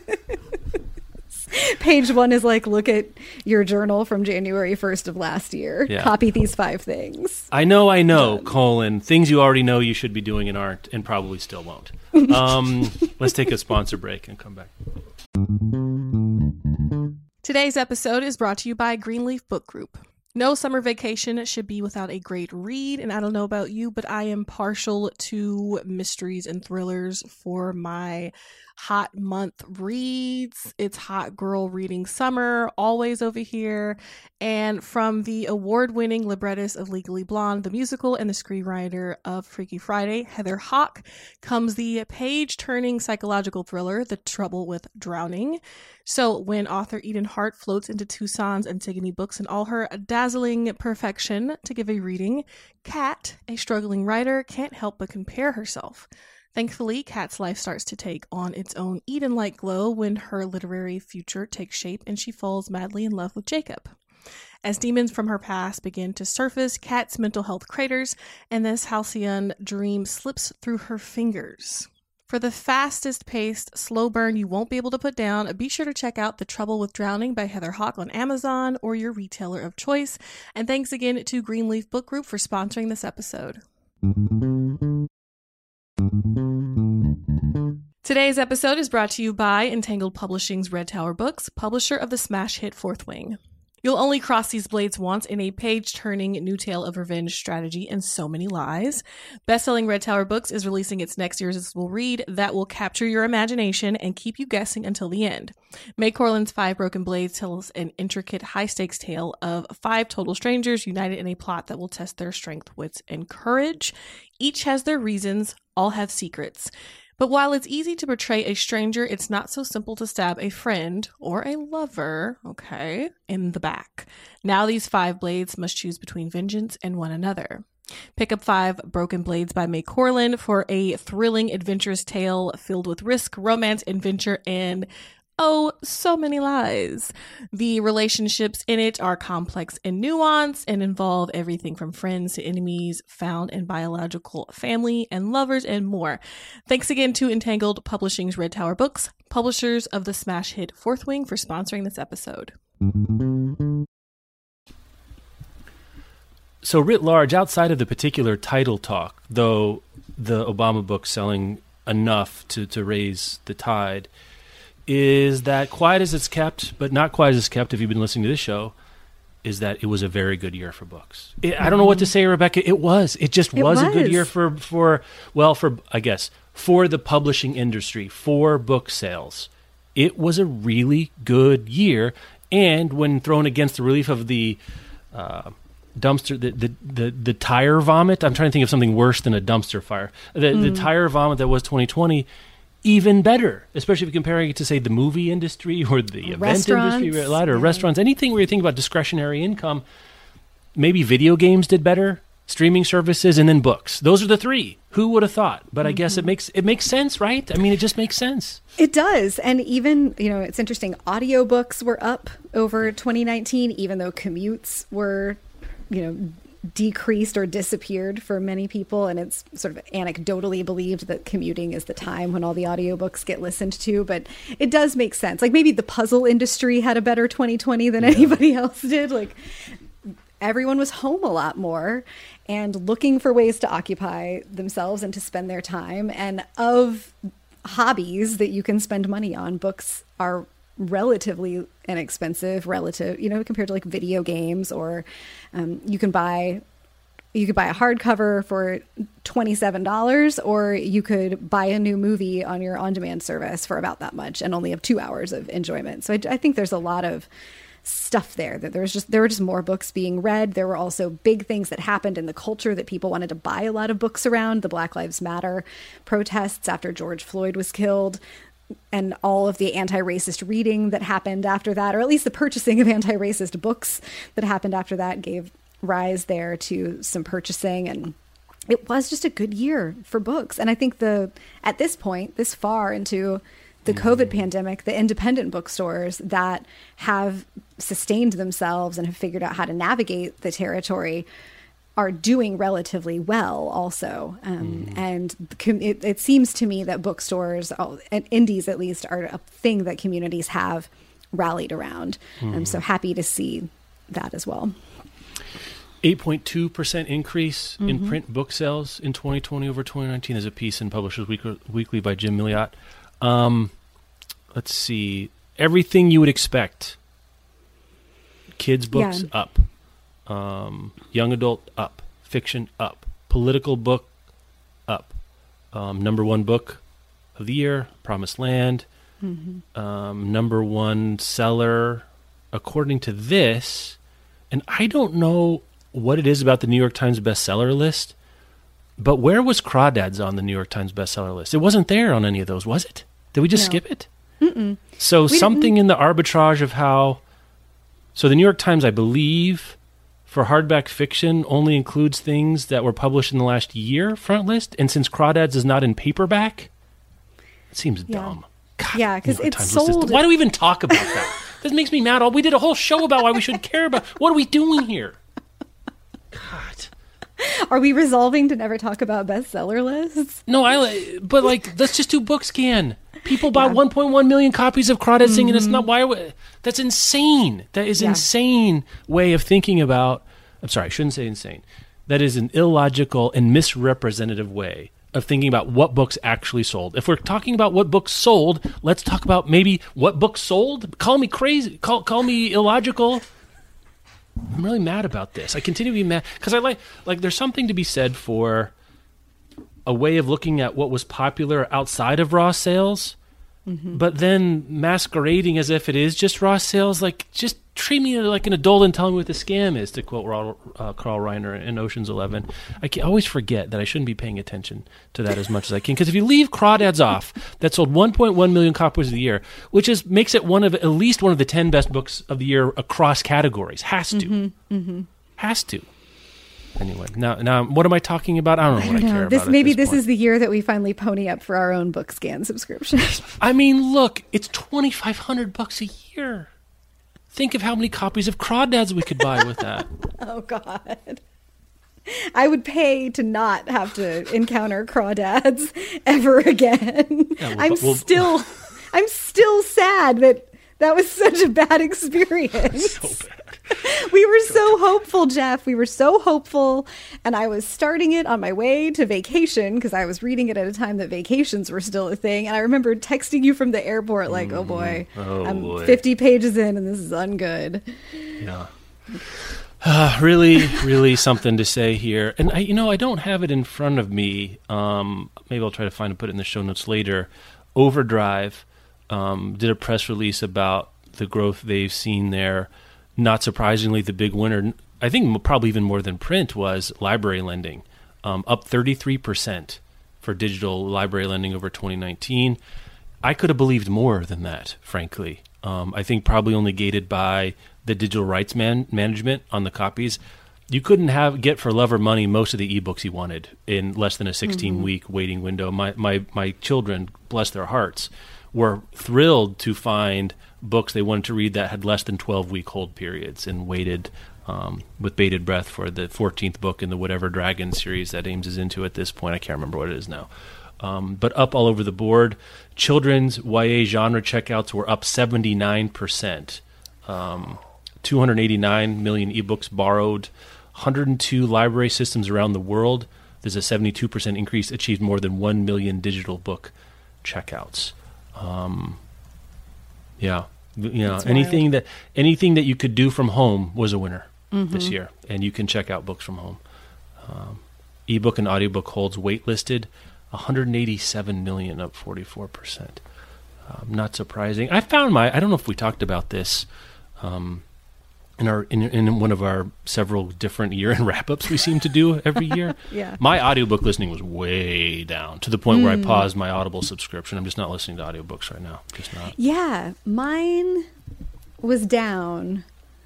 Speaker 3: Page 1 is like, look at your journal from January 1st of last year. Yeah. Copy these 5 things.
Speaker 2: I know, things you already know you should be doing and aren't, and probably still won't. Let's take a sponsor break and come back.
Speaker 4: Today's episode is brought to you by Greenleaf Book Group. No summer vacation should be without a great read, and I don't know about you, but I am partial to mysteries and thrillers for my hot month reads. It's hot girl reading summer, always over here. And from the award-winning librettist of Legally Blonde, the musical, and the screenwriter of Freaky Friday, Heather Hach, comes the page-turning psychological thriller, The Trouble with Drowning. So when author Eden Hart floats into Tucson's Antigone Books in all her dazzling perfection to give a reading, Kat, a struggling writer, can't help but compare herself. Thankfully, Kat's life starts to take on its own Eden-like glow when her literary future takes shape and she falls madly in love with Jacob. As demons from her past begin to surface, Kat's mental health craters, and this halcyon dream slips through her fingers. For the fastest-paced, slow burn you won't be able to put down, be sure to check out The Trouble with Drowning by Heather Hach on Amazon or your retailer of choice. And thanks again to Greenleaf Book Group for sponsoring this episode. Today's episode is brought to you by Entangled Publishing's Red Tower Books, publisher of the smash hit Fourth Wing. You'll only cross these blades once in a page-turning new tale of revenge, strategy, and so many lies. Best-selling Red Tower Books is releasing its next irresistible read that will capture your imagination and keep you guessing until the end. May Corlin's Five Broken Blades tells an intricate, high-stakes tale of 5 total strangers united in a plot that will test their strength, wits, and courage. Each has their reasons, all have secrets. But while it's easy to betray a stranger, it's not so simple to stab a friend or a lover, okay, in the back. Now these 5 blades must choose between vengeance and one another. Pick up 5 Broken Blades by May Corlin for a thrilling, adventurous tale filled with risk, romance, adventure, and oh, so many lies. The relationships in it are complex and nuanced and involve everything from friends to enemies, found and biological family, and lovers, and more. Thanks again to Entangled Publishing's Red Tower Books, publishers of the smash hit Fourth Wing, for sponsoring this episode.
Speaker 2: So writ large, outside of the particular title talk, though the Obama book selling enough to raise the tide, is that quiet as it's kept, but not quiet as it's kept if you've been listening to this show, is that it was a very good year for books. I don't know what to say, Rebecca. It was. It just was a good year for the publishing industry, for book sales. It was a really good year. And when thrown against the relief of the dumpster, the tire vomit, I'm trying to think of something worse than a dumpster fire. The tire vomit that was 2020, even better, especially if you're comparing it to, say, the movie industry or the event industry, or restaurants, anything where you think about discretionary income. Maybe video games did better, streaming services, and then books. Those are the 3. Who would have thought? But I guess it makes sense, right? I mean, it just makes sense.
Speaker 3: It does. And even, it's interesting, audiobooks were up over 2019, even though commutes were, decreased or disappeared for many people. And it's sort of anecdotally believed that commuting is the time when all the audiobooks get listened to. But it does make sense. Like maybe the puzzle industry had a better 2020 than anybody else did. Like everyone was home a lot more and looking for ways to occupy themselves and to spend their time. And of hobbies that you can spend money on, books are relatively inexpensive compared to like video games, or you could buy a hardcover for $27, or you could buy a new movie on your on-demand service for about that much and only have 2 hours of enjoyment. So I think there's a lot of stuff there, that there were just more books being read. There were also big things that happened in the culture that people wanted to buy a lot of books around. The Black Lives Matter protests after George Floyd was killed, and all of the anti-racist reading that happened after that, or at least the purchasing of anti-racist books that happened after that, gave rise there to some purchasing. And it was just a good year for books. And I think at this point, this far into the COVID pandemic, the independent bookstores that have sustained themselves and have figured out how to navigate the territory are doing relatively well also. And it seems to me that bookstores, and indies at least, are a thing that communities have rallied around. I'm so happy to see that as well.
Speaker 2: 8.2% increase in print book sales in 2020 over 2019 is a piece in Publishers Weekly by Jim Milliot. Let's see. Everything you would expect. Kids' books up. Young adult up. Fiction up. Political book up. Number 1 book of the year, Promised Land. Number 1 seller, according to this, and I don't know what it is about the New York Times bestseller list, but where was Crawdads on the New York Times bestseller list? It wasn't there on any of those, was it? Did we just skip it? So something in the arbitrage of how... So the New York Times, I believe, for hardback fiction only includes things that were published in the last year front list, and since Crawdads is not in paperback, it seems dumb. God,
Speaker 3: because it's sold...
Speaker 2: Why do we even talk about that? This makes me mad. We did a whole show about why we should care about... What are we doing here? God.
Speaker 3: Are we resolving to never talk about bestseller lists?
Speaker 2: No, but let's just do Bookscan. People buy 1.1 million copies of Crawdads singing. It's not that's insane. That is insane way of thinking about. I'm sorry, I shouldn't say insane. That is an illogical and misrepresentative way of thinking about what books actually sold. If we're talking about what books sold, let's talk about maybe what books sold. Call me crazy. Call me illogical. I'm really mad about this. I continue to be mad because I like there's something to be said for a way of looking at what was popular outside of raw sales, but then masquerading as if it is just raw sales. Like, just treat me like an adult and tell me what the scam is, to quote Carl Reiner in Ocean's 11. I always forget that I shouldn't be paying attention to that as much as I can, because if you leave Crawdads off, that sold 1.1 million copies of the year, which makes it at least one of the 10 best books of the year across categories. Has to. Has to. Anyway, now what am I talking about? I don't know what I care about.
Speaker 3: Maybe this is the year that we finally pony up for our own BookScan subscription.
Speaker 2: I mean, look, it's $2,500 a year. Think of how many copies of Crawdads we could buy with that.
Speaker 3: Oh, God. I would pay to not have to encounter Crawdads ever again. Yeah, I'm still sad that was such a bad experience.
Speaker 2: So bad.
Speaker 3: We were so hopeful, Jeff. We were so hopeful. And I was starting it on my way to vacation, because I was reading it at a time that vacations were still a thing. And I remember texting you from the airport like, oh boy, I'm 50 pages in and this is ungood.
Speaker 2: Yeah. Really, really something to say here. And I don't have it in front of me. Maybe I'll try to find and put it in the show notes later. Overdrive did a press release about the growth they've seen there. Not surprisingly, the big winner, I think probably even more than print, was library lending, up 33% for digital library lending over 2019. I could have believed more than that, frankly. I think probably only gated by the digital rights management on the copies. You couldn't get for love or money most of the ebooks you wanted in less than a 16-week waiting window. My children, bless their hearts, were thrilled to find books they wanted to read that had less than 12-week hold periods, and waited with bated breath for the 14th book in the Whatever Dragon series that Ames is into at this point. I can't remember what it is now. But up all over the board. Children's YA genre checkouts were up 79%. 289 million ebooks borrowed. 102 library systems around the world. There's a 72% increase, achieved more than 1 million digital book checkouts. Anything that you could do from home was a winner this year, and you can check out books from home. Ebook and audiobook holds waitlisted, 187 million, up 44%. Not surprising. I found I don't know if we talked about this in one of our several different year-end wrap-ups we seem to do every year.
Speaker 3: Yeah.
Speaker 2: My audiobook listening was way down, to the point where I paused my Audible subscription. I'm just not listening to audiobooks right now. Just not.
Speaker 3: Yeah, mine was down.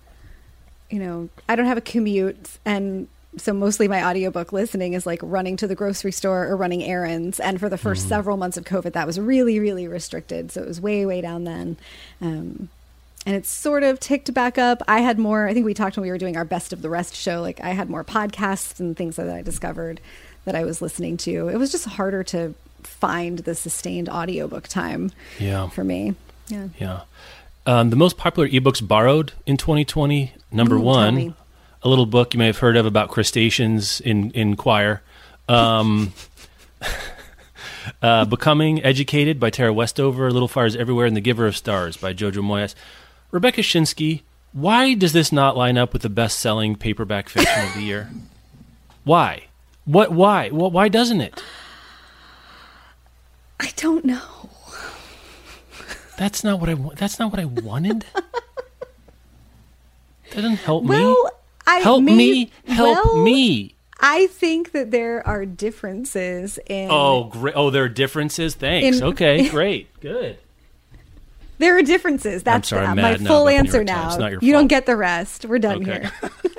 Speaker 3: I don't have a commute, and so mostly my audiobook listening is like running to the grocery store or running errands. And for the first several months of COVID, that was really, really restricted. So it was way, way down then. And it's sort of ticked back up. I had more, I think we talked when we were doing our Best of the Rest show, like I had more podcasts and things that I discovered that I was listening to. It was just harder to find the sustained audiobook time for me. Yeah.
Speaker 2: The most popular ebooks borrowed in 2020, number one, a little book you may have heard of about crustaceans in choir. Becoming Educated by Tara Westover, Little Fires Everywhere, and The Giver of Stars by Jojo Moyes. Rebecca Shinsky, why does this not line up with the best-selling paperback fiction of the year? Why? Why doesn't it?
Speaker 3: I don't know.
Speaker 2: That's not what I wanted. That doesn't help me. Help me.
Speaker 3: I think that there are differences in...
Speaker 2: Oh, great. Oh, there are differences? Thanks. Okay, great. Good.
Speaker 3: There are differences. That's my full answer now. It's not your fault. You don't get the rest. We're done here.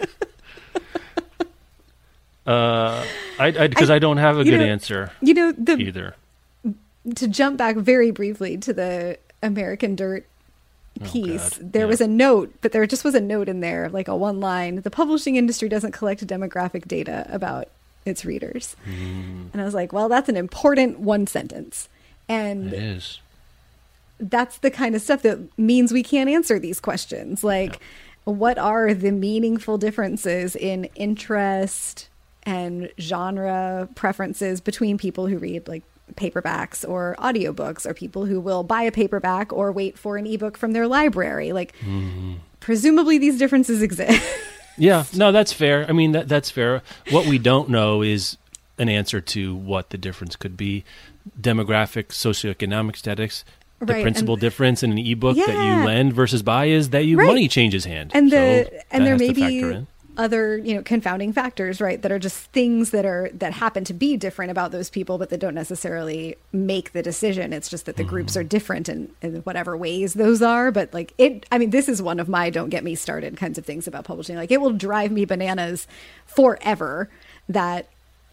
Speaker 2: Because I don't have a good answer either.
Speaker 3: To jump back very briefly to the American Dirt piece, there was a note, but there just was a note in there, like a one line: the publishing industry doesn't collect demographic data about its readers. And I was like, well, that's an important one sentence. And
Speaker 2: it is.
Speaker 3: That's the kind of stuff that means we can't answer these questions. Like, what are the meaningful differences in interest and genre preferences between people who read like paperbacks or audiobooks, or people who will buy a paperback or wait for an ebook from their library? Like, presumably these differences exist.
Speaker 2: Yeah, no, that's fair. I mean, that's fair. What we don't know is an answer to what the difference could be. Demographic, socioeconomic The
Speaker 3: Right,
Speaker 2: principal difference in an ebook that
Speaker 3: Yeah.
Speaker 2: you lend versus buy is that
Speaker 3: Right.
Speaker 2: money changes hand.
Speaker 3: And
Speaker 2: So
Speaker 3: there
Speaker 2: that has
Speaker 3: may
Speaker 2: to factor
Speaker 3: be
Speaker 2: in.
Speaker 3: other, confounding factors, right? That are just things that happen to be different about those people, but that don't necessarily make the decision. It's just that the groups are different in whatever ways those are. But this is one of my don't get me started kinds of things about publishing. Like, it will drive me bananas forever that,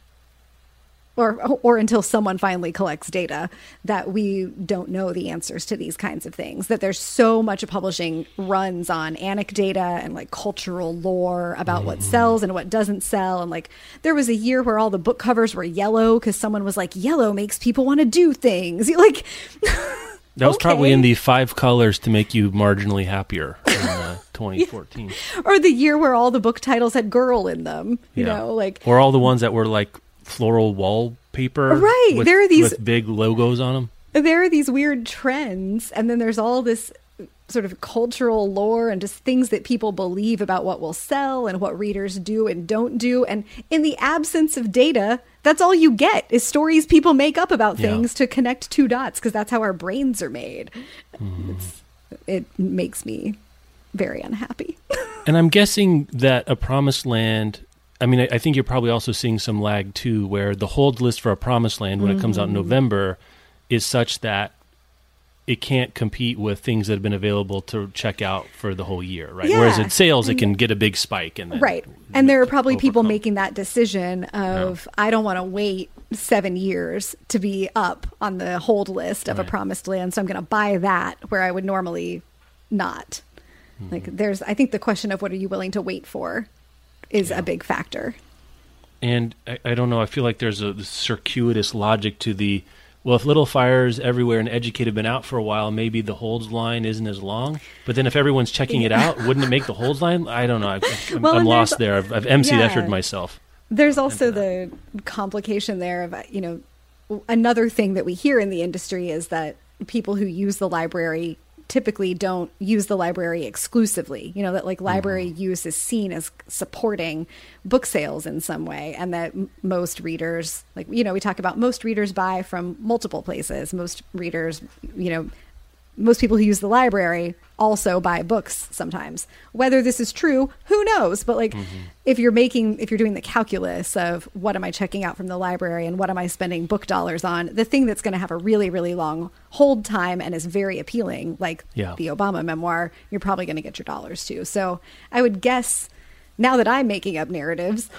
Speaker 3: or until someone finally collects data, that we don't know the answers to these kinds of things, that there's so much of publishing runs on anecdata and like cultural lore about what sells and what doesn't sell. And like, there was a year where all the book covers were yellow because someone was like, yellow makes people want to do things. Like,
Speaker 2: That was probably
Speaker 3: okay.
Speaker 2: in the 5 colors to make you marginally happier in 2014.
Speaker 3: Or the year where all the book titles had girl in them,
Speaker 2: Yeah.
Speaker 3: like,
Speaker 2: Or all the ones that were like floral wallpaper.
Speaker 3: Right,
Speaker 2: With,
Speaker 3: there are these-
Speaker 2: with big logos on them.
Speaker 3: there are these weird trends, and then there's all this sort of cultural lore and just things that people believe about what will sell and what readers do and don't do. And in the absence of data, that's all you get is stories people make up about
Speaker 2: Yeah.
Speaker 3: things to connect 2 dots, because that's how our brains are made. It makes me very unhappy.
Speaker 2: And I'm guessing that A Promised Land, I mean, I think you're probably also seeing some lag too, where the hold list for A Promised Land, when it comes out in November, is such that it can't compete with things that have been available to check out for the whole year, right?
Speaker 3: Yeah.
Speaker 2: Whereas in sales, it can get a big spike. And then
Speaker 3: Right. And there are probably people
Speaker 2: overcome.
Speaker 3: making that decision of, I don't want to wait 7 years to be up on the hold list of
Speaker 2: Right.
Speaker 3: A Promised Land, so I'm going to buy that where I would normally not. Like, I think the question of what are you willing to wait for is a big factor.
Speaker 2: And I don't know, I feel like there's a circuitous logic to the, well, if Little Fires Everywhere and Educate have been out for a while, maybe the holds line isn't as long. But then if everyone's checking it out, wouldn't it make the holds line? I don't know. I'm
Speaker 3: Well, and
Speaker 2: lost
Speaker 3: there's-
Speaker 2: there. I've MC
Speaker 3: yeah.
Speaker 2: Eshered myself.
Speaker 3: There's also the complication there of, another thing that we hear in the industry is that people who use the library typically don't use the library exclusively, that like library use is seen as supporting book sales in some way. And that most readers, like, we talk about most readers buy from multiple places. Most readers, most people who use the library also buy books sometimes. Whether this is true, who knows? But like, if you're doing the calculus of what am I checking out from the library and what am I spending book dollars on, the thing that's going to have a really, really long hold time and is very appealing, like the Obama memoir, you're probably going to get your dollars to. So I would guess, now that I'm making up narratives,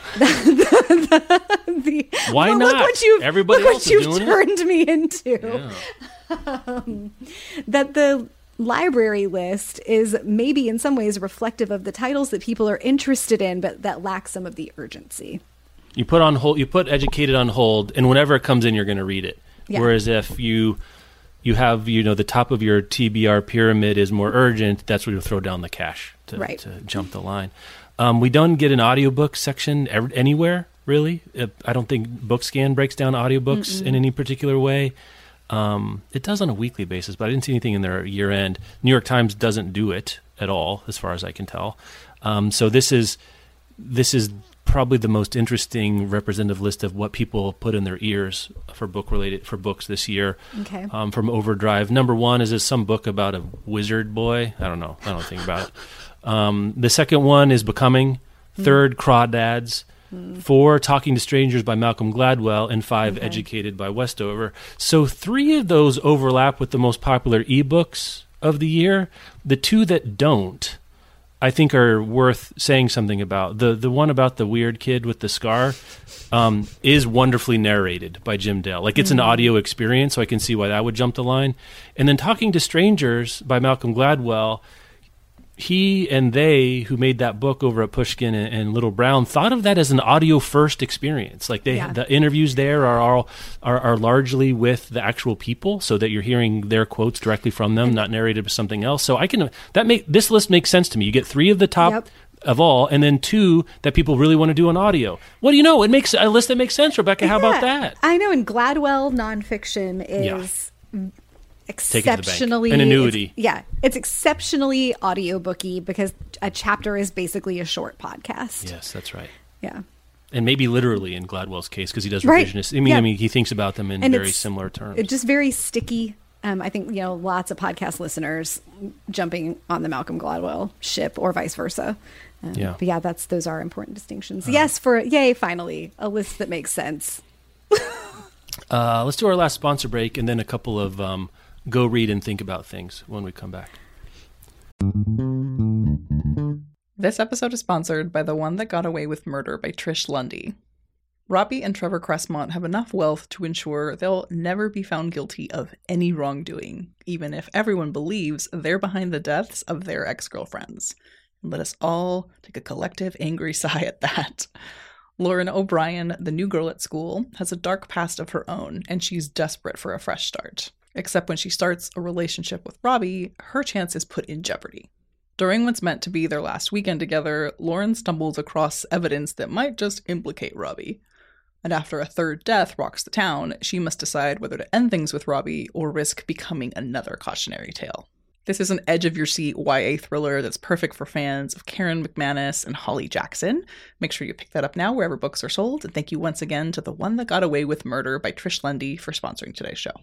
Speaker 2: Why not? Everybody
Speaker 3: look
Speaker 2: else
Speaker 3: what
Speaker 2: is
Speaker 3: you've
Speaker 2: doing it.
Speaker 3: turned me into.
Speaker 2: Yeah.
Speaker 3: That the library list is maybe in some ways reflective of the titles that people are interested in, but that lack some of the urgency.
Speaker 2: You put on hold. You put Educated on hold, and whenever it comes in, you're going to read it.
Speaker 3: Yeah.
Speaker 2: Whereas if you have the top of your TBR pyramid is more urgent, that's where you'll throw down the cash to jump the line. We don't get an audiobook section anywhere really. I don't think BookScan breaks down audiobooks in any particular way. It does on a weekly basis, but I didn't see anything in their year end. New York Times doesn't do it at all, as far as I can tell. So this is probably the most interesting representative list of what people put in their ears for books this year.
Speaker 3: Okay.
Speaker 2: From Overdrive. Number 1 is some book about a wizard boy. I don't know. I don't think about it. The second one is Becoming. Third, Crawdads. 4, Talking to Strangers by Malcolm Gladwell, and 5, Educated by Westover. So 3 of those overlap with the most popular ebooks of the year. The 2 that don't, I think, are worth saying something about. The one about the weird kid with the scar is wonderfully narrated by Jim Dale. Like, it's an audio experience, so I can see why that would jump the line. And then Talking to Strangers by Malcolm Gladwell, he and they who made that book over at Pushkin and Little Brown thought of that as an audio first experience. Like the interviews there are largely with the actual people, so that you're hearing their quotes directly from them, not narrated by something else. So this list makes sense to me. You get 3 of the top of all, and then 2 that people really want to do on audio. What do you know? It makes a list that makes sense, Rebecca. How about that?
Speaker 3: I know, and Gladwell nonfiction is exceptionally
Speaker 2: an annuity.
Speaker 3: It's exceptionally audiobooky because a chapter is basically a short podcast.
Speaker 2: Yes, that's right.
Speaker 3: Yeah.
Speaker 2: And maybe literally in Gladwell's case, because he does
Speaker 3: Right.
Speaker 2: revisionist. I mean, he thinks about them in very similar terms.
Speaker 3: It's just very sticky I think, lots of podcast listeners jumping on the Malcolm Gladwell ship or vice versa. But yeah, those are important distinctions. Yes, finally, a list that makes sense.
Speaker 2: Let's do our last sponsor break and then a couple of go read and think about things when we come back.
Speaker 5: This episode is sponsored by The One That Got Away with Murder by Trish Lundy. Robbie and Trevor Cressmont have enough wealth to ensure they'll never be found guilty of any wrongdoing, even if everyone believes they're behind the deaths of their ex-girlfriends. And let us all take a collective angry sigh at that. Lauren O'Brien, the new girl at school, has a dark past of her own, and she's desperate for a fresh start. Except when she starts a relationship with Robbie, her chance is put in jeopardy. During what's meant to be their last weekend together, Lauren stumbles across evidence that might just implicate Robbie. And after a third death rocks the town, she must decide whether to end things with Robbie or risk becoming another cautionary tale. This is an edge-of-your-seat YA thriller that's perfect for fans of Karen McManus and Holly Jackson. Make sure you pick that up now wherever books are sold. And thank you once again to The One That Got Away with Murder by Trish Lundy for sponsoring today's show.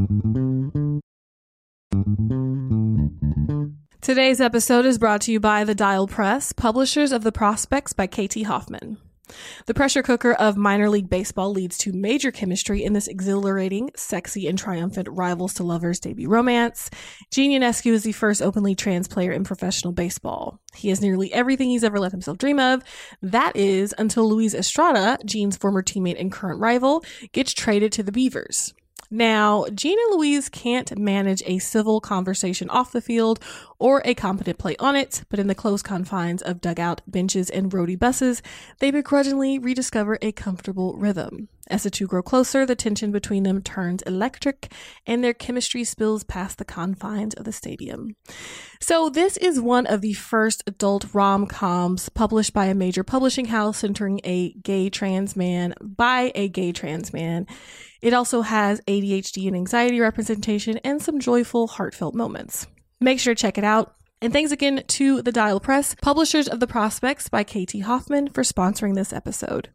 Speaker 4: Today's episode is brought to you by The Dial Press, publishers of The Prospects by K.T. Hoffman. The pressure cooker of minor league baseball leads to major chemistry in this exhilarating, sexy, and triumphant rivals to lovers debut romance. Gene Ionescu is the first openly trans player in professional baseball. He has nearly everything he's ever let himself dream of. That is, until Luis Estrada, Gene's former teammate and current rival, gets traded to the Beavers. Now, Gene and Louise can't manage a civil conversation off the field or a competent play on it, but in the close confines of dugout benches and roadie buses, they begrudgingly rediscover a comfortable rhythm. As the two grow closer, the tension between them turns electric, and their chemistry spills past the confines of the stadium. So this is one of the first adult rom-coms published by a major publishing house centering a gay trans man by a gay trans man. It also has ADHD and anxiety representation and some joyful, heartfelt moments. Make sure to check it out. And thanks again to The Dial Press, publishers of The Prospects by K.T. Hoffman, for sponsoring this episode.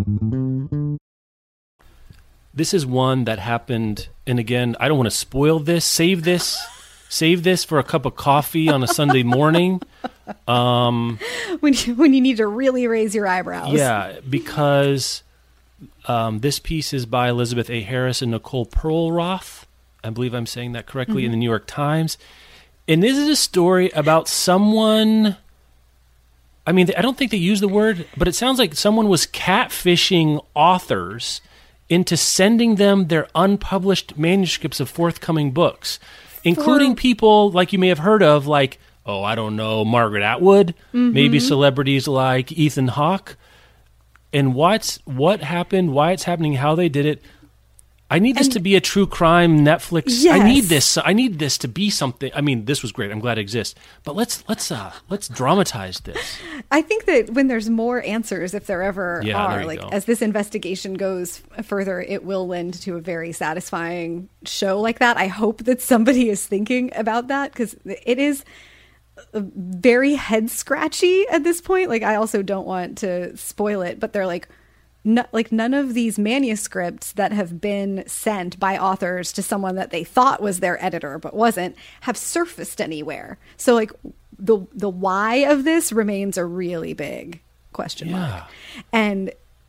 Speaker 2: This is one that happened, and again, I don't want to spoil this. Save this for a cup of coffee on a Sunday morning.
Speaker 3: When you need to really raise your eyebrows.
Speaker 2: Yeah, because this piece is by Elizabeth A. Harris and Nicole Perlroth. I believe I'm saying that correctly, in the New York Times. And this is a story about someone, I mean, I don't think they use the word, but it sounds like someone was catfishing authors into sending them their unpublished manuscripts of forthcoming books, including people like you may have heard of, like, I don't know, Margaret Atwood, maybe celebrities like Ethan Hawke. And what happened, why it's happening, how they did it. I need this to be a true crime Netflix. Yes. I need this to be something. I mean, this was great. I'm glad it exists. But let's dramatize this.
Speaker 3: I think that when there's more answers, if there ever are, like as this investigation goes further, it will lend to a very satisfying show like that. I hope that somebody is thinking about that, because it is very head scratchy at this point. Like, I also don't want to spoil it, but they're like, none of these manuscripts that have been sent by authors to someone that they thought was their editor but wasn't have surfaced anywhere. So like the why of this remains a really big question mark. And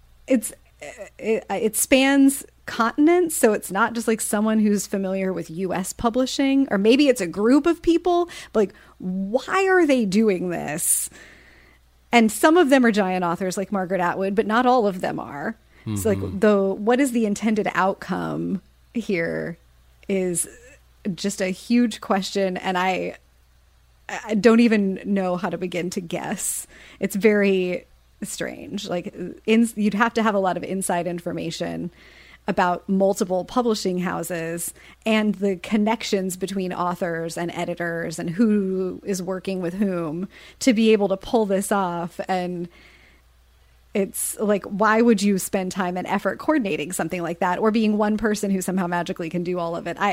Speaker 3: it spans continents, so it's not just like someone who's familiar with US publishing, or maybe it's a group of people, but like, why are they doing this? And some of them are giant authors like Margaret Atwood, but not all of them are. So like what is the intended outcome here is just a huge question. And I don't even know how to begin to guess. It's very strange. Like you'd have to have a lot of inside information about multiple publishing houses and the connections between authors and editors and who is working with whom to be able to pull this off. And It's like, why would you spend time and effort coordinating something like that, or being one person who somehow magically can do all of it?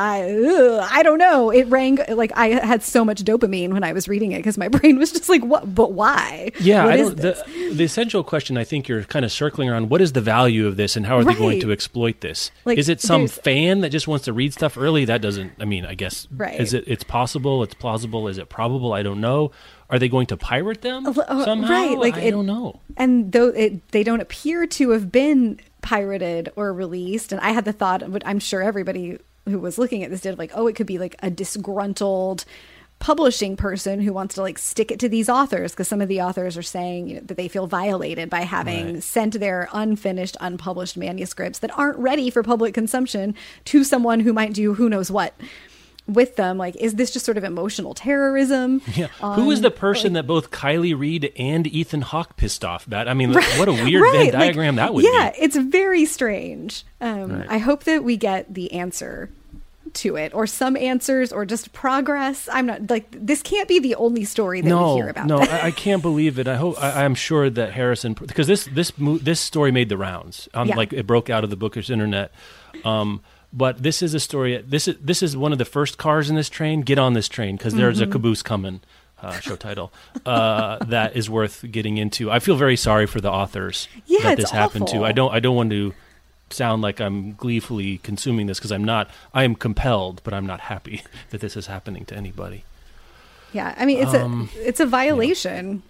Speaker 3: I don't know. It rang like I had so much dopamine when I was reading it because my brain was just like, what? But why?
Speaker 2: Yeah,
Speaker 3: What
Speaker 2: I
Speaker 3: is
Speaker 2: don't.
Speaker 3: this?
Speaker 2: The essential question I think you're kind of circling around: what is the value of this, and how are they going
Speaker 3: Right.
Speaker 2: to exploit this?
Speaker 3: Like,
Speaker 2: is it some
Speaker 3: there's-
Speaker 2: fan that just wants to read stuff early? That doesn't. I mean, I guess.
Speaker 3: Right.
Speaker 2: Is it? It's possible. It's plausible. Is it probable? I don't know. Are they going to pirate them somehow?
Speaker 3: Right, like
Speaker 2: I don't know.
Speaker 3: And though they don't appear to have been pirated or released, and I had the thought, but I'm sure everybody who was looking at this did, like, oh, it could be like a disgruntled publishing person who wants to like stick it to these authors, because some of the authors are saying, you know, that they feel violated by having
Speaker 2: Right.
Speaker 3: sent their unfinished, unpublished manuscripts that aren't ready for public consumption to someone who might do who knows what with them. Like, is this just sort of emotional terrorism?
Speaker 2: Yeah. Who is the person that both Kylie Reed and Ethan Hawke pissed off about? I mean, what a weird Venn
Speaker 3: Right,
Speaker 2: diagram that would
Speaker 3: yeah,
Speaker 2: be.
Speaker 3: it's very strange.
Speaker 2: Right.
Speaker 3: I hope that we get the answer to it, or some answers, or just progress. I'm not like, this can't be the only story that we hear about.
Speaker 2: No,
Speaker 3: this.
Speaker 2: I can't believe it. I'm sure that Harrison, because this story made the rounds.
Speaker 3: Yeah.
Speaker 2: Like, it broke out of the bookish internet. But this is a story. This is one of the first cars in this train. Get on this train, because there's a caboose coming. Show title that is worth getting into. I feel very sorry for the authors
Speaker 3: Yeah,
Speaker 2: that
Speaker 3: it's
Speaker 2: this happened to.
Speaker 3: awful.
Speaker 2: I don't want to sound like I'm gleefully consuming this, because I'm not. I am compelled, but I'm not happy that this is happening to anybody.
Speaker 3: Yeah, I mean, it's a violation.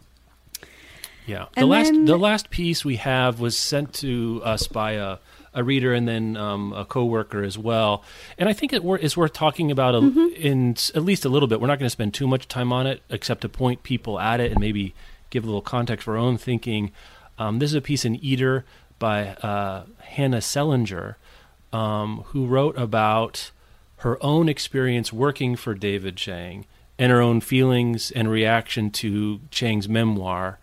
Speaker 2: Yeah.
Speaker 3: And
Speaker 2: The last piece we have was sent to us by a reader and then a coworker as well. And I think it's worth talking about in at least a little bit. We're not going to spend too much time on it, except to point people at it and maybe give a little context for our own thinking. This is a piece in Eater by Hannah Selinger, who wrote about her own experience working for David Chang and her own feelings and reaction to Chang's memoir.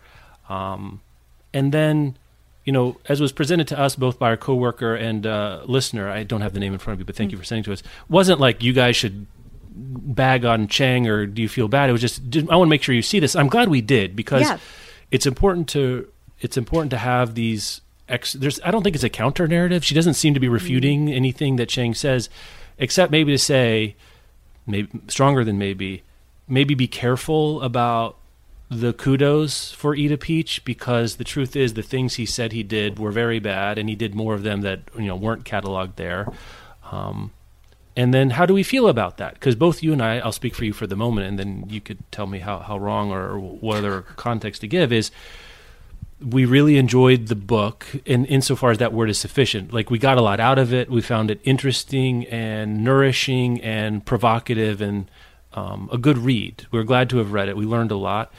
Speaker 2: And then, you know, as was presented to us both by our coworker and listener, I don't have the name in front of me, but thank you for sending to us, wasn't like you guys should bag on Chang or do you feel bad. It was just, I want to make sure you see this. I'm glad we did, because
Speaker 3: Yeah.
Speaker 2: it's important to have these I don't think it's a counter narrative. She doesn't seem to be refuting anything that Chang says, except maybe to say, maybe stronger than maybe be careful about the kudos for Eat a Peach, because the truth is the things he said he did were very bad, and he did more of them that, you know, weren't cataloged there. And then how do we feel about that? Because both you and I'll speak for you for the moment, and then you could tell me how wrong or what other context to give is. We really enjoyed the book, insofar as that word is sufficient. Like, we got a lot out of it. We found it interesting and nourishing and provocative and a good read. We're glad to have read it. We learned a lot.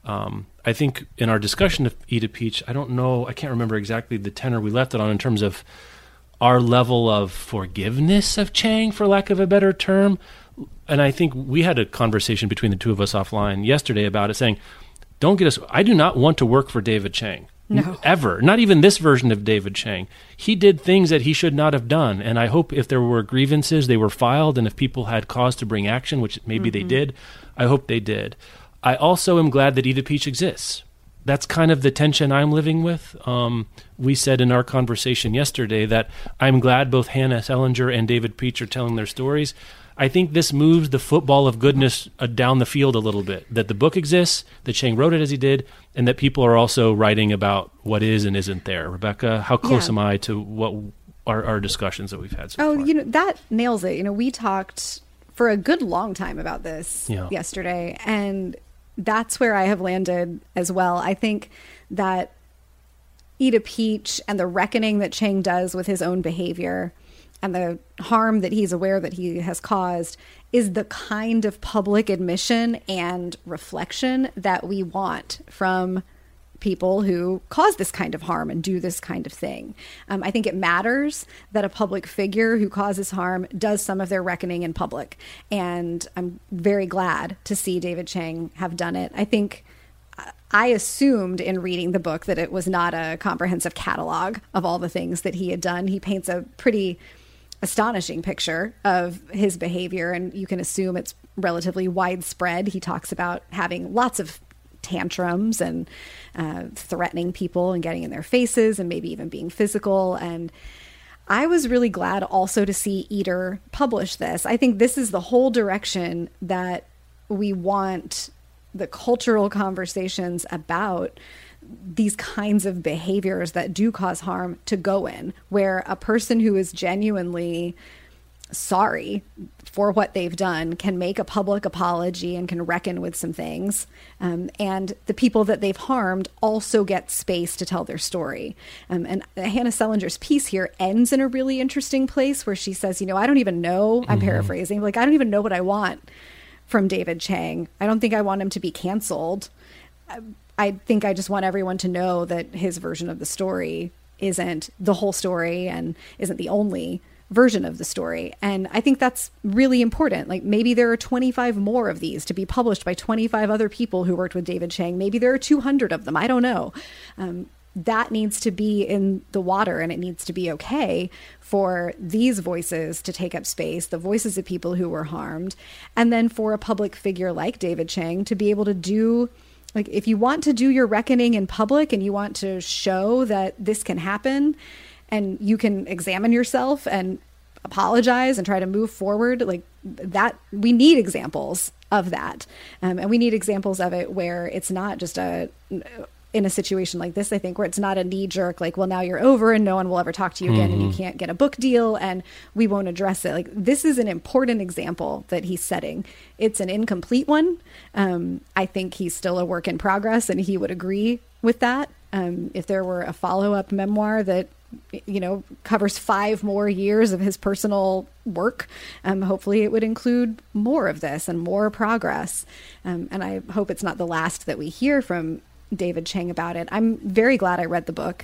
Speaker 2: I think in our discussion of Eat a Peach, I can't remember exactly the tenor we left it on in terms of our level of forgiveness of Chang, for lack of a better term. And I think we had a conversation between the two of us offline yesterday about it, saying, don't get us. I do not want to work for David Chang.
Speaker 3: No.
Speaker 2: Ever. Not even this version of David Chang. He did things that he should not have done. And I hope if there were grievances, they were filed. And if people had cause to bring action, which maybe they did, I hope they did. I also am glad that Eat a Peach exists. That's kind of the tension I'm living with. We said in our conversation yesterday that I'm glad both Hannah Selinger and David Peach are telling their stories. I think this moves the football of goodness down the field a little bit, that the book exists, that Chang wrote it as he did, and that people are also writing about what is and isn't there. Rebecca, how close am I to what our discussions that we've had so far?
Speaker 3: You know, that nails it. You know, we talked for a good long time about this yesterday, and that's where I have landed as well. I think that Eat a Peach and the reckoning that Chang does with his own behavior and the harm that he's aware that he has caused is the kind of public admission and reflection that we want from people who cause this kind of harm and do this kind of thing. I think it matters that a public figure who causes harm does some of their reckoning in public. And I'm very glad to see David Chang have done it. I think I assumed in reading the book that it was not a comprehensive catalog of all the things that he had done. He paints a pretty astonishing picture of his behavior, and you can assume it's relatively widespread. He talks about having lots of tantrums and threatening people and getting in their faces and maybe even being physical. And I was really glad also to see Eater publish this. I think this is the whole direction that we want the cultural conversations about these kinds of behaviors that do cause harm to go in, where a person who is genuinely sorry for what they've done can make a public apology and can reckon with some things. And the people that they've harmed also get space to tell their story. And Hannah Selinger's piece here ends in a really interesting place where she says, I don't even know, I'm paraphrasing, I don't even know what I want from David Chang. I don't think I want him to be canceled. I think I just want everyone to know that his version of the story isn't the whole story and isn't the only version of the story. And I think that's really important. Maybe there are 25 more of these to be published by 25 other people who worked with David Chang. Maybe there are 200 of them. I don't know. That needs to be in the water, and it needs to be okay for these voices to take up space, the voices of people who were harmed, and then for a public figure like David Chang to be able to do, if you want to do your reckoning in public and you want to show that this can happen, and you can examine yourself and apologize and try to move forward, that, we need examples of that. And we need examples of it where it's not just in a situation like this, I think, where it's not a knee jerk, now you're over and no one will ever talk to you again and you can't get a book deal and we won't address it. This is an important example that he's setting. It's an incomplete one. I think he's still a work in progress, and he would agree with that. If there were a follow-up memoir that covers 5 more years of his personal work, hopefully it would include more of this and more progress. And I hope it's not the last that we hear from David Chang about it. I'm very glad I read the book.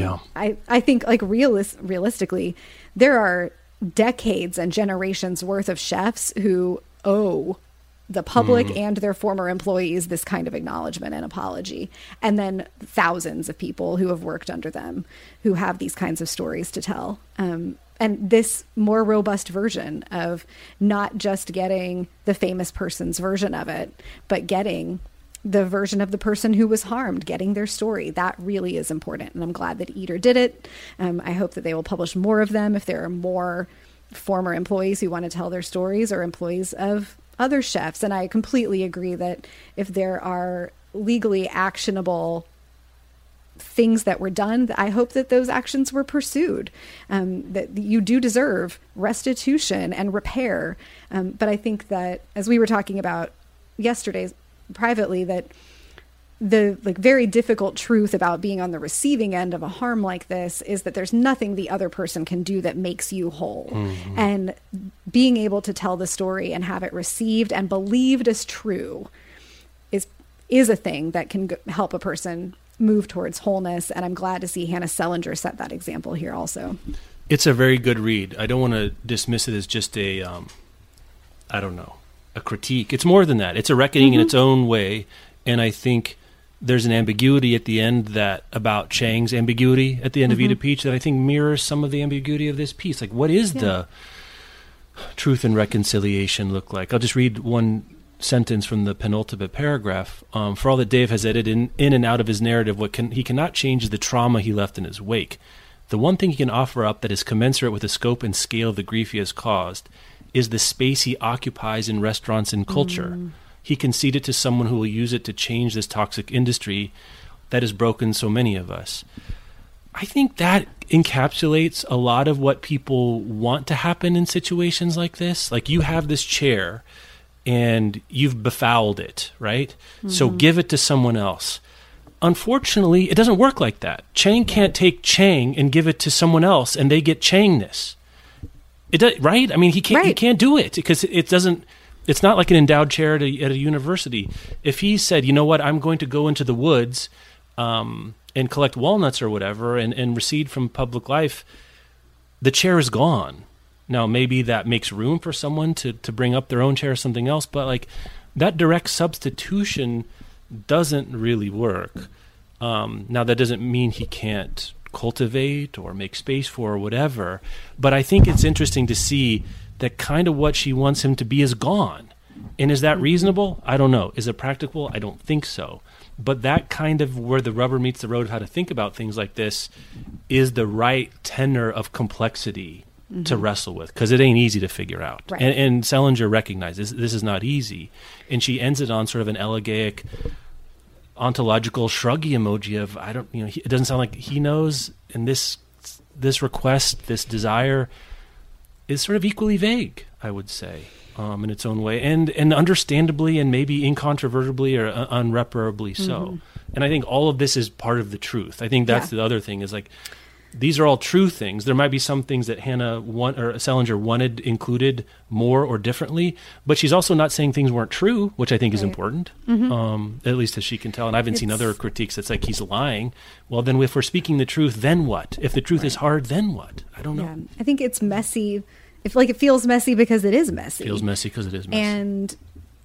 Speaker 3: I think realistically, there are decades and generations worth of chefs who owe the public and their former employees this kind of acknowledgement and apology. And then thousands of people who have worked under them who have these kinds of stories to tell. And this more robust version of not just getting the famous person's version of it, but getting the version of the person who was harmed, getting their story. That really is important. And I'm glad that Eater did it. I hope that they will publish more of them if there are more former employees who want to tell their stories, or employees of other chefs. And I completely agree that if there are legally actionable things that were done, I hope that those actions were pursued, that you do deserve restitution and repair. But I think that, as we were talking about yesterday privately, that the very difficult truth about being on the receiving end of a harm like this is that there's nothing the other person can do that makes you whole. And being able to tell the story and have it received and believed as true is a thing that can help a person move towards wholeness. And I'm glad to see Hannah Selinger set that example here also.
Speaker 2: It's a very good read. I don't want to dismiss it as just a critique. It's more than that. It's a reckoning in its own way. And I think there's an ambiguity at the end about Chang's ambiguity at the end of Eat a Peach that I think mirrors some of the ambiguity of this piece. What is the truth and reconciliation look like? I'll just read one sentence from the penultimate paragraph. For all that Dave has edited in and out of his narrative, he cannot change the trauma he left in his wake. The one thing he can offer up that is commensurate with the scope and scale of the grief he has caused is the space he occupies in restaurants and culture. He can cede it to someone who will use it to change this toxic industry that has broken so many of us. I think that encapsulates a lot of what people want to happen in situations like this. You have this chair and you've befouled it, right? So give it to someone else. Unfortunately, it doesn't work like that. Chang can't take Chang and give it to someone else and they get Changness. It does, right? I mean, he can't do it because it doesn't. It's not like an endowed chair at a university. If he said, you know what, I'm going to go into the woods and collect walnuts or whatever and recede from public life, the chair is gone. Now, maybe that makes room for someone to bring up their own chair or something else, but that direct substitution doesn't really work. Now, that doesn't mean he can't cultivate or make space for or whatever, but I think it's interesting to see that kind of what she wants him to be is gone. And is that reasonable? I don't know. Is it practical? I don't think so. But that kind of where the rubber meets the road of how to think about things like this is the right tenor of complexity to wrestle with, because it ain't easy to figure out.
Speaker 3: Right.
Speaker 2: And Salinger recognizes this is not easy. And she ends it on sort of an elegaic, ontological, shruggy emoji of, it doesn't sound like he knows. And this request, this desire is sort of equally vague, I would say, in its own way. And understandably and maybe incontrovertibly or unreparably so. And I think all of this is part of the truth. I think that's the other thing is like, these are all true things. There might be some things that Salinger wanted included more or differently, but she's also not saying things weren't true, which I think is important, at least as she can tell. And I haven't seen other critiques that's like he's lying. Well, then if we're speaking the truth, then what? If the truth is hard, then what? I don't know.
Speaker 3: Yeah. I think it's messy. It feels messy because it is messy.
Speaker 2: It feels messy because it is messy.
Speaker 3: And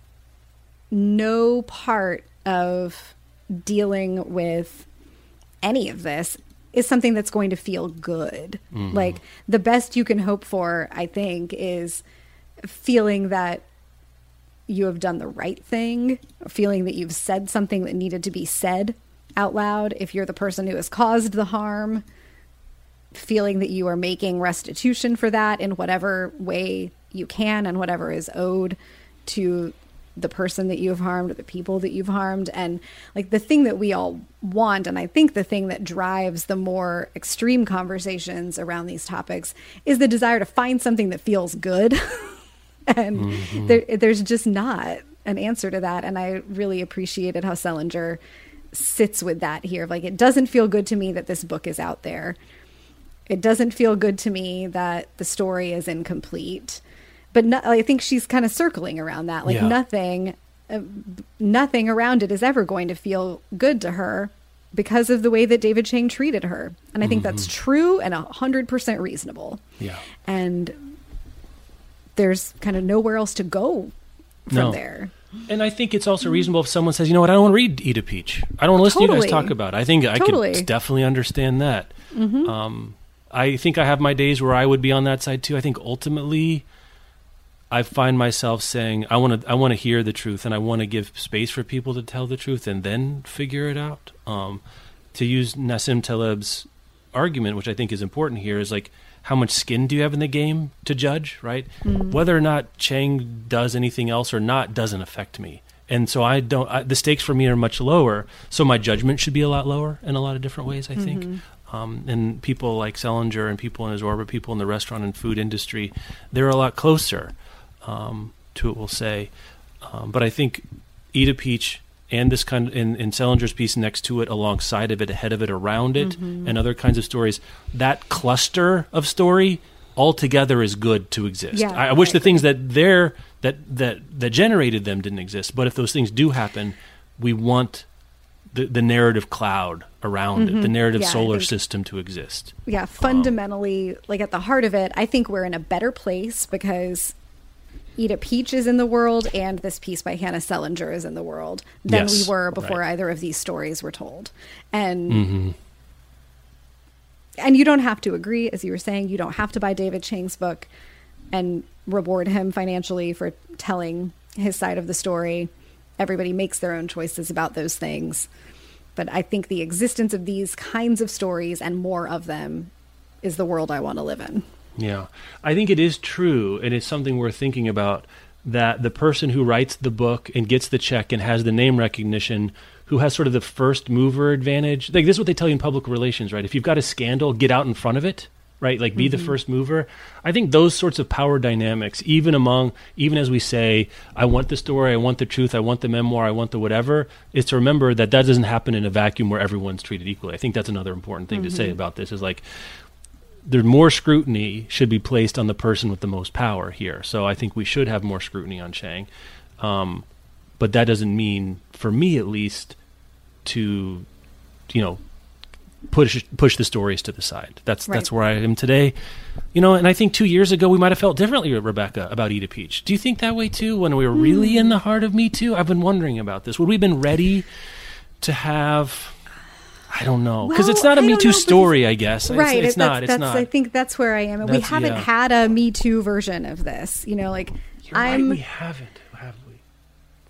Speaker 3: no part of dealing with any of this is something that's going to feel good. Like the best you can hope for, I think, is feeling that you have done the right thing, feeling that you've said something that needed to be said out loud. If you're the person who has caused the harm, feeling that you are making restitution for that in whatever way you can and whatever is owed to the person that you've harmed or the people that you've harmed. And like the thing that we all want, and I think the thing that drives the more extreme conversations around these topics, is the desire to find something that feels good. And there's just not an answer to that. And I really appreciated how Salinger sits with that here. Like, it doesn't feel good to me that this book is out there. It doesn't feel good to me that the story is incomplete. But I think she's kind of circling around that. Like nothing around it is ever going to feel good to her because of the way that David Chang treated her. And I think that's true and 100% reasonable. Yeah. And there's kind of nowhere else to go from there.
Speaker 2: And I think it's also reasonable if someone says, you know what, I don't want to read Eat a Peach. I don't want to listen to you guys talk about it. I think I could definitely understand that. I think I have my days where I would be on that side too. I think ultimately I find myself saying, I want to hear the truth, and I want to give space for people to tell the truth and then figure it out. To use Nassim Taleb's argument, which I think is important here, is like, how much skin do you have in the game to judge, right? Whether or not Chang does anything else or not doesn't affect me. And so the stakes for me are much lower, so my judgment should be a lot lower in a lot of different ways, I think. And people like Salinger and people in his orbit, people in the restaurant and food industry, they're a lot closer to it, we'll say. But I think Eat a Peach and this kind of, in Salinger's piece next to it, alongside of it, ahead of it, around it, and other kinds of stories, that cluster of story altogether is good to exist. Yeah, I wish the things that generated them didn't exist. But if those things do happen, we want the narrative cloud around it, the narrative solar system to exist.
Speaker 3: Yeah, fundamentally, like at the heart of it, I think we're in a better place because Eat a Peach is in the world and this piece by Hannah Salinger is in the world than we were before either of these stories were told. And and you don't have to agree, as you were saying, you don't have to buy David Chang's book and reward him financially for telling his side of the story. Everybody makes their own choices about those things. But I think the existence of these kinds of stories and more of them is the world I want to live in.
Speaker 2: Yeah, I think it is true, and it's something worth thinking about, that the person who writes the book and gets the check and has the name recognition, who has sort of the first mover advantage. Like, this is what they tell you in public relations, right? If you've got a scandal, get out in front of it, right? Like, be the first mover. I think those sorts of power dynamics, even as we say, I want the story, I want the truth, I want the memoir, I want the whatever, is to remember that doesn't happen in a vacuum where everyone's treated equally. I think that's another important thing to say about this, is like, there's more scrutiny should be placed on the person with the most power here. So I think we should have more scrutiny on Chang. But that doesn't mean, for me at least, to, push the stories to the side. That's where I am today. And I think 2 years ago we might have felt differently, Rebecca, about Eat a Peach. Do you think that way too, when we were really in the heart of Me Too? I've been wondering about this. Would we have been ready to have... I don't know, because it's not a Me Too story, I guess.
Speaker 3: Right.
Speaker 2: It's not.
Speaker 3: I think that's where I am. And we haven't had a Me Too version of this.
Speaker 2: You're right, we haven't, have we?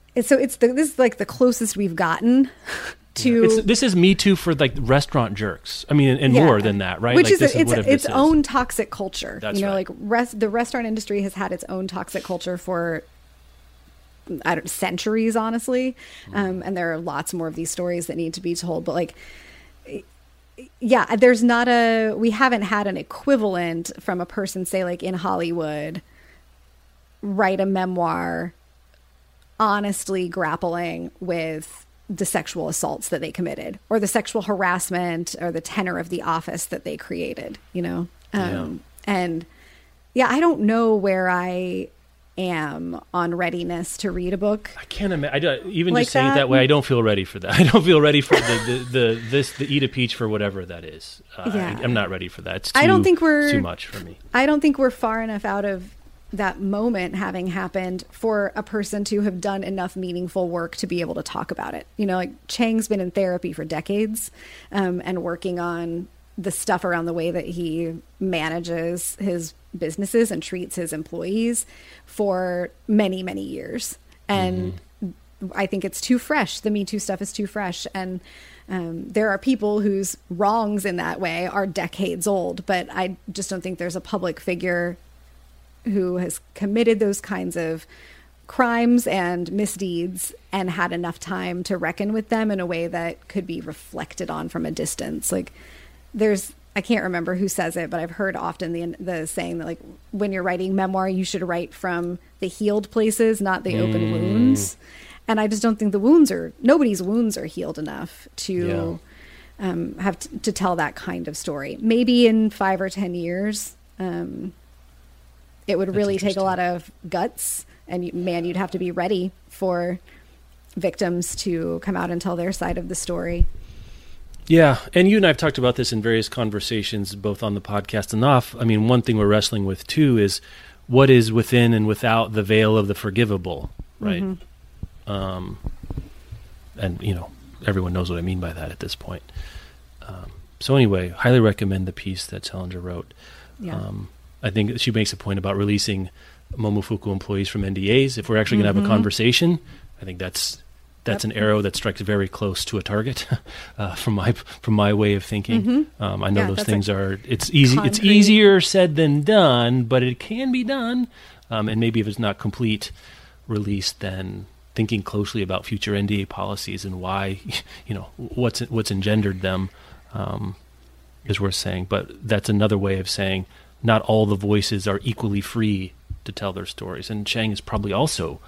Speaker 3: So this is like the closest we've gotten to.
Speaker 2: This is Me Too for like restaurant jerks. I mean, and more than that, right?
Speaker 3: Which
Speaker 2: like,
Speaker 3: is
Speaker 2: this
Speaker 3: its own toxic culture.
Speaker 2: That's right.
Speaker 3: Like the restaurant industry has had its own toxic culture for centuries, honestly. And there are lots more of these stories that need to be told. But like, yeah, we haven't had an equivalent from a person, say like in Hollywood, write a memoir honestly grappling with the sexual assaults that they committed or the sexual harassment or the tenor of the office that they created, and I don't know where I am on readiness to read a book.
Speaker 2: I can't imagine. Even
Speaker 3: like
Speaker 2: just saying it that way, I don't feel ready for that. I don't feel ready for the eat a peach for whatever that is. I'm not ready for that. It's too much for me.
Speaker 3: I don't think we're far enough out of that moment having happened for a person to have done enough meaningful work to be able to talk about it. Like Chang's been in therapy for decades, and working on the stuff around the way that he manages his businesses and treats his employees for many, many years. And I think it's too fresh. The Me Too stuff is too fresh. And there are people whose wrongs in that way are decades old, but I just don't think there's a public figure who has committed those kinds of crimes and misdeeds and had enough time to reckon with them in a way that could be reflected on from a distance. Like I can't remember who says it, but I've heard often the saying that like when you're writing memoir, you should write from the healed places, not the open wounds. And I just don't think nobody's wounds are healed enough to have to tell that kind of story. Maybe in 5 or 10 years, it would really take a lot of guts, and you'd have to be ready for victims to come out and tell their side of the story.
Speaker 2: Yeah, and you and I have talked about this in various conversations, both on the podcast and off. I mean, one thing we're wrestling with, too, is what is within and without the veil of the forgivable, right? And, everyone knows what I mean by that at this point. So anyway, highly recommend the piece that Challenger wrote. Yeah. I think she makes a point about releasing Momofuku employees from NDAs. If we're actually going to have a conversation, I think that's an arrow that strikes very close to a target from my way of thinking. I know those things it's easier said than done, but it can be done. And maybe if it's not complete release, then thinking closely about future NDA policies and why, what's engendered them is worth saying. But that's another way of saying not all the voices are equally free to tell their stories. And Chang is probably also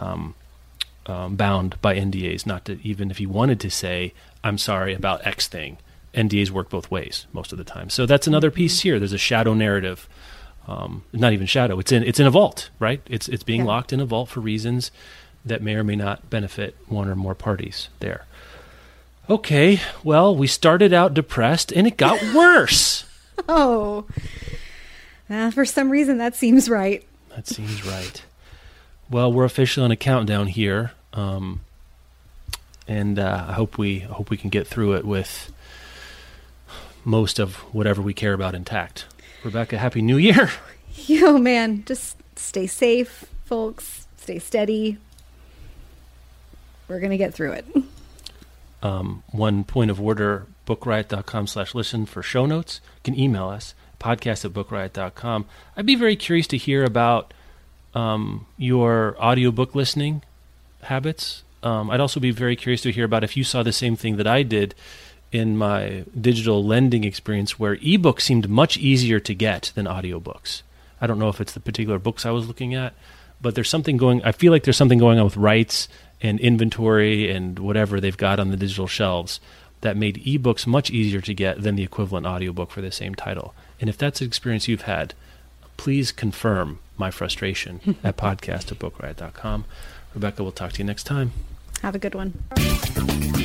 Speaker 2: bound by NDAs, not to, even if he wanted to say, I'm sorry about X thing, NDAs work both ways most of the time. So that's another piece here. There's a shadow narrative. Not even shadow. It's in a vault, right? It's being locked in a vault for reasons that may or may not benefit one or more parties there. Okay, well, we started out depressed and it got worse.
Speaker 3: Oh, for some reason that seems right.
Speaker 2: That seems right. Well, we're officially on a countdown here, and I hope we can get through it with most of whatever we care about intact. Rebecca, Happy New Year!
Speaker 3: Yo, man, just stay safe, folks. Stay steady. We're gonna get through it.
Speaker 2: One point of order: bookriot.com/listen for show notes. You can email us podcast@bookriot.com. I'd be very curious to hear about your audiobook listening habits. I'd also be very curious to hear about if you saw the same thing that I did in my digital lending experience, where ebooks seemed much easier to get than audiobooks. I don't know if it's the particular books I was looking at, but I feel like there's something going on with rights and inventory and whatever they've got on the digital shelves that made ebooks much easier to get than the equivalent audiobook for the same title. And if that's an experience you've had, please confirm my frustration at podcast@bookriot.com. Rebecca, we'll talk to you next time.
Speaker 3: Have a good one.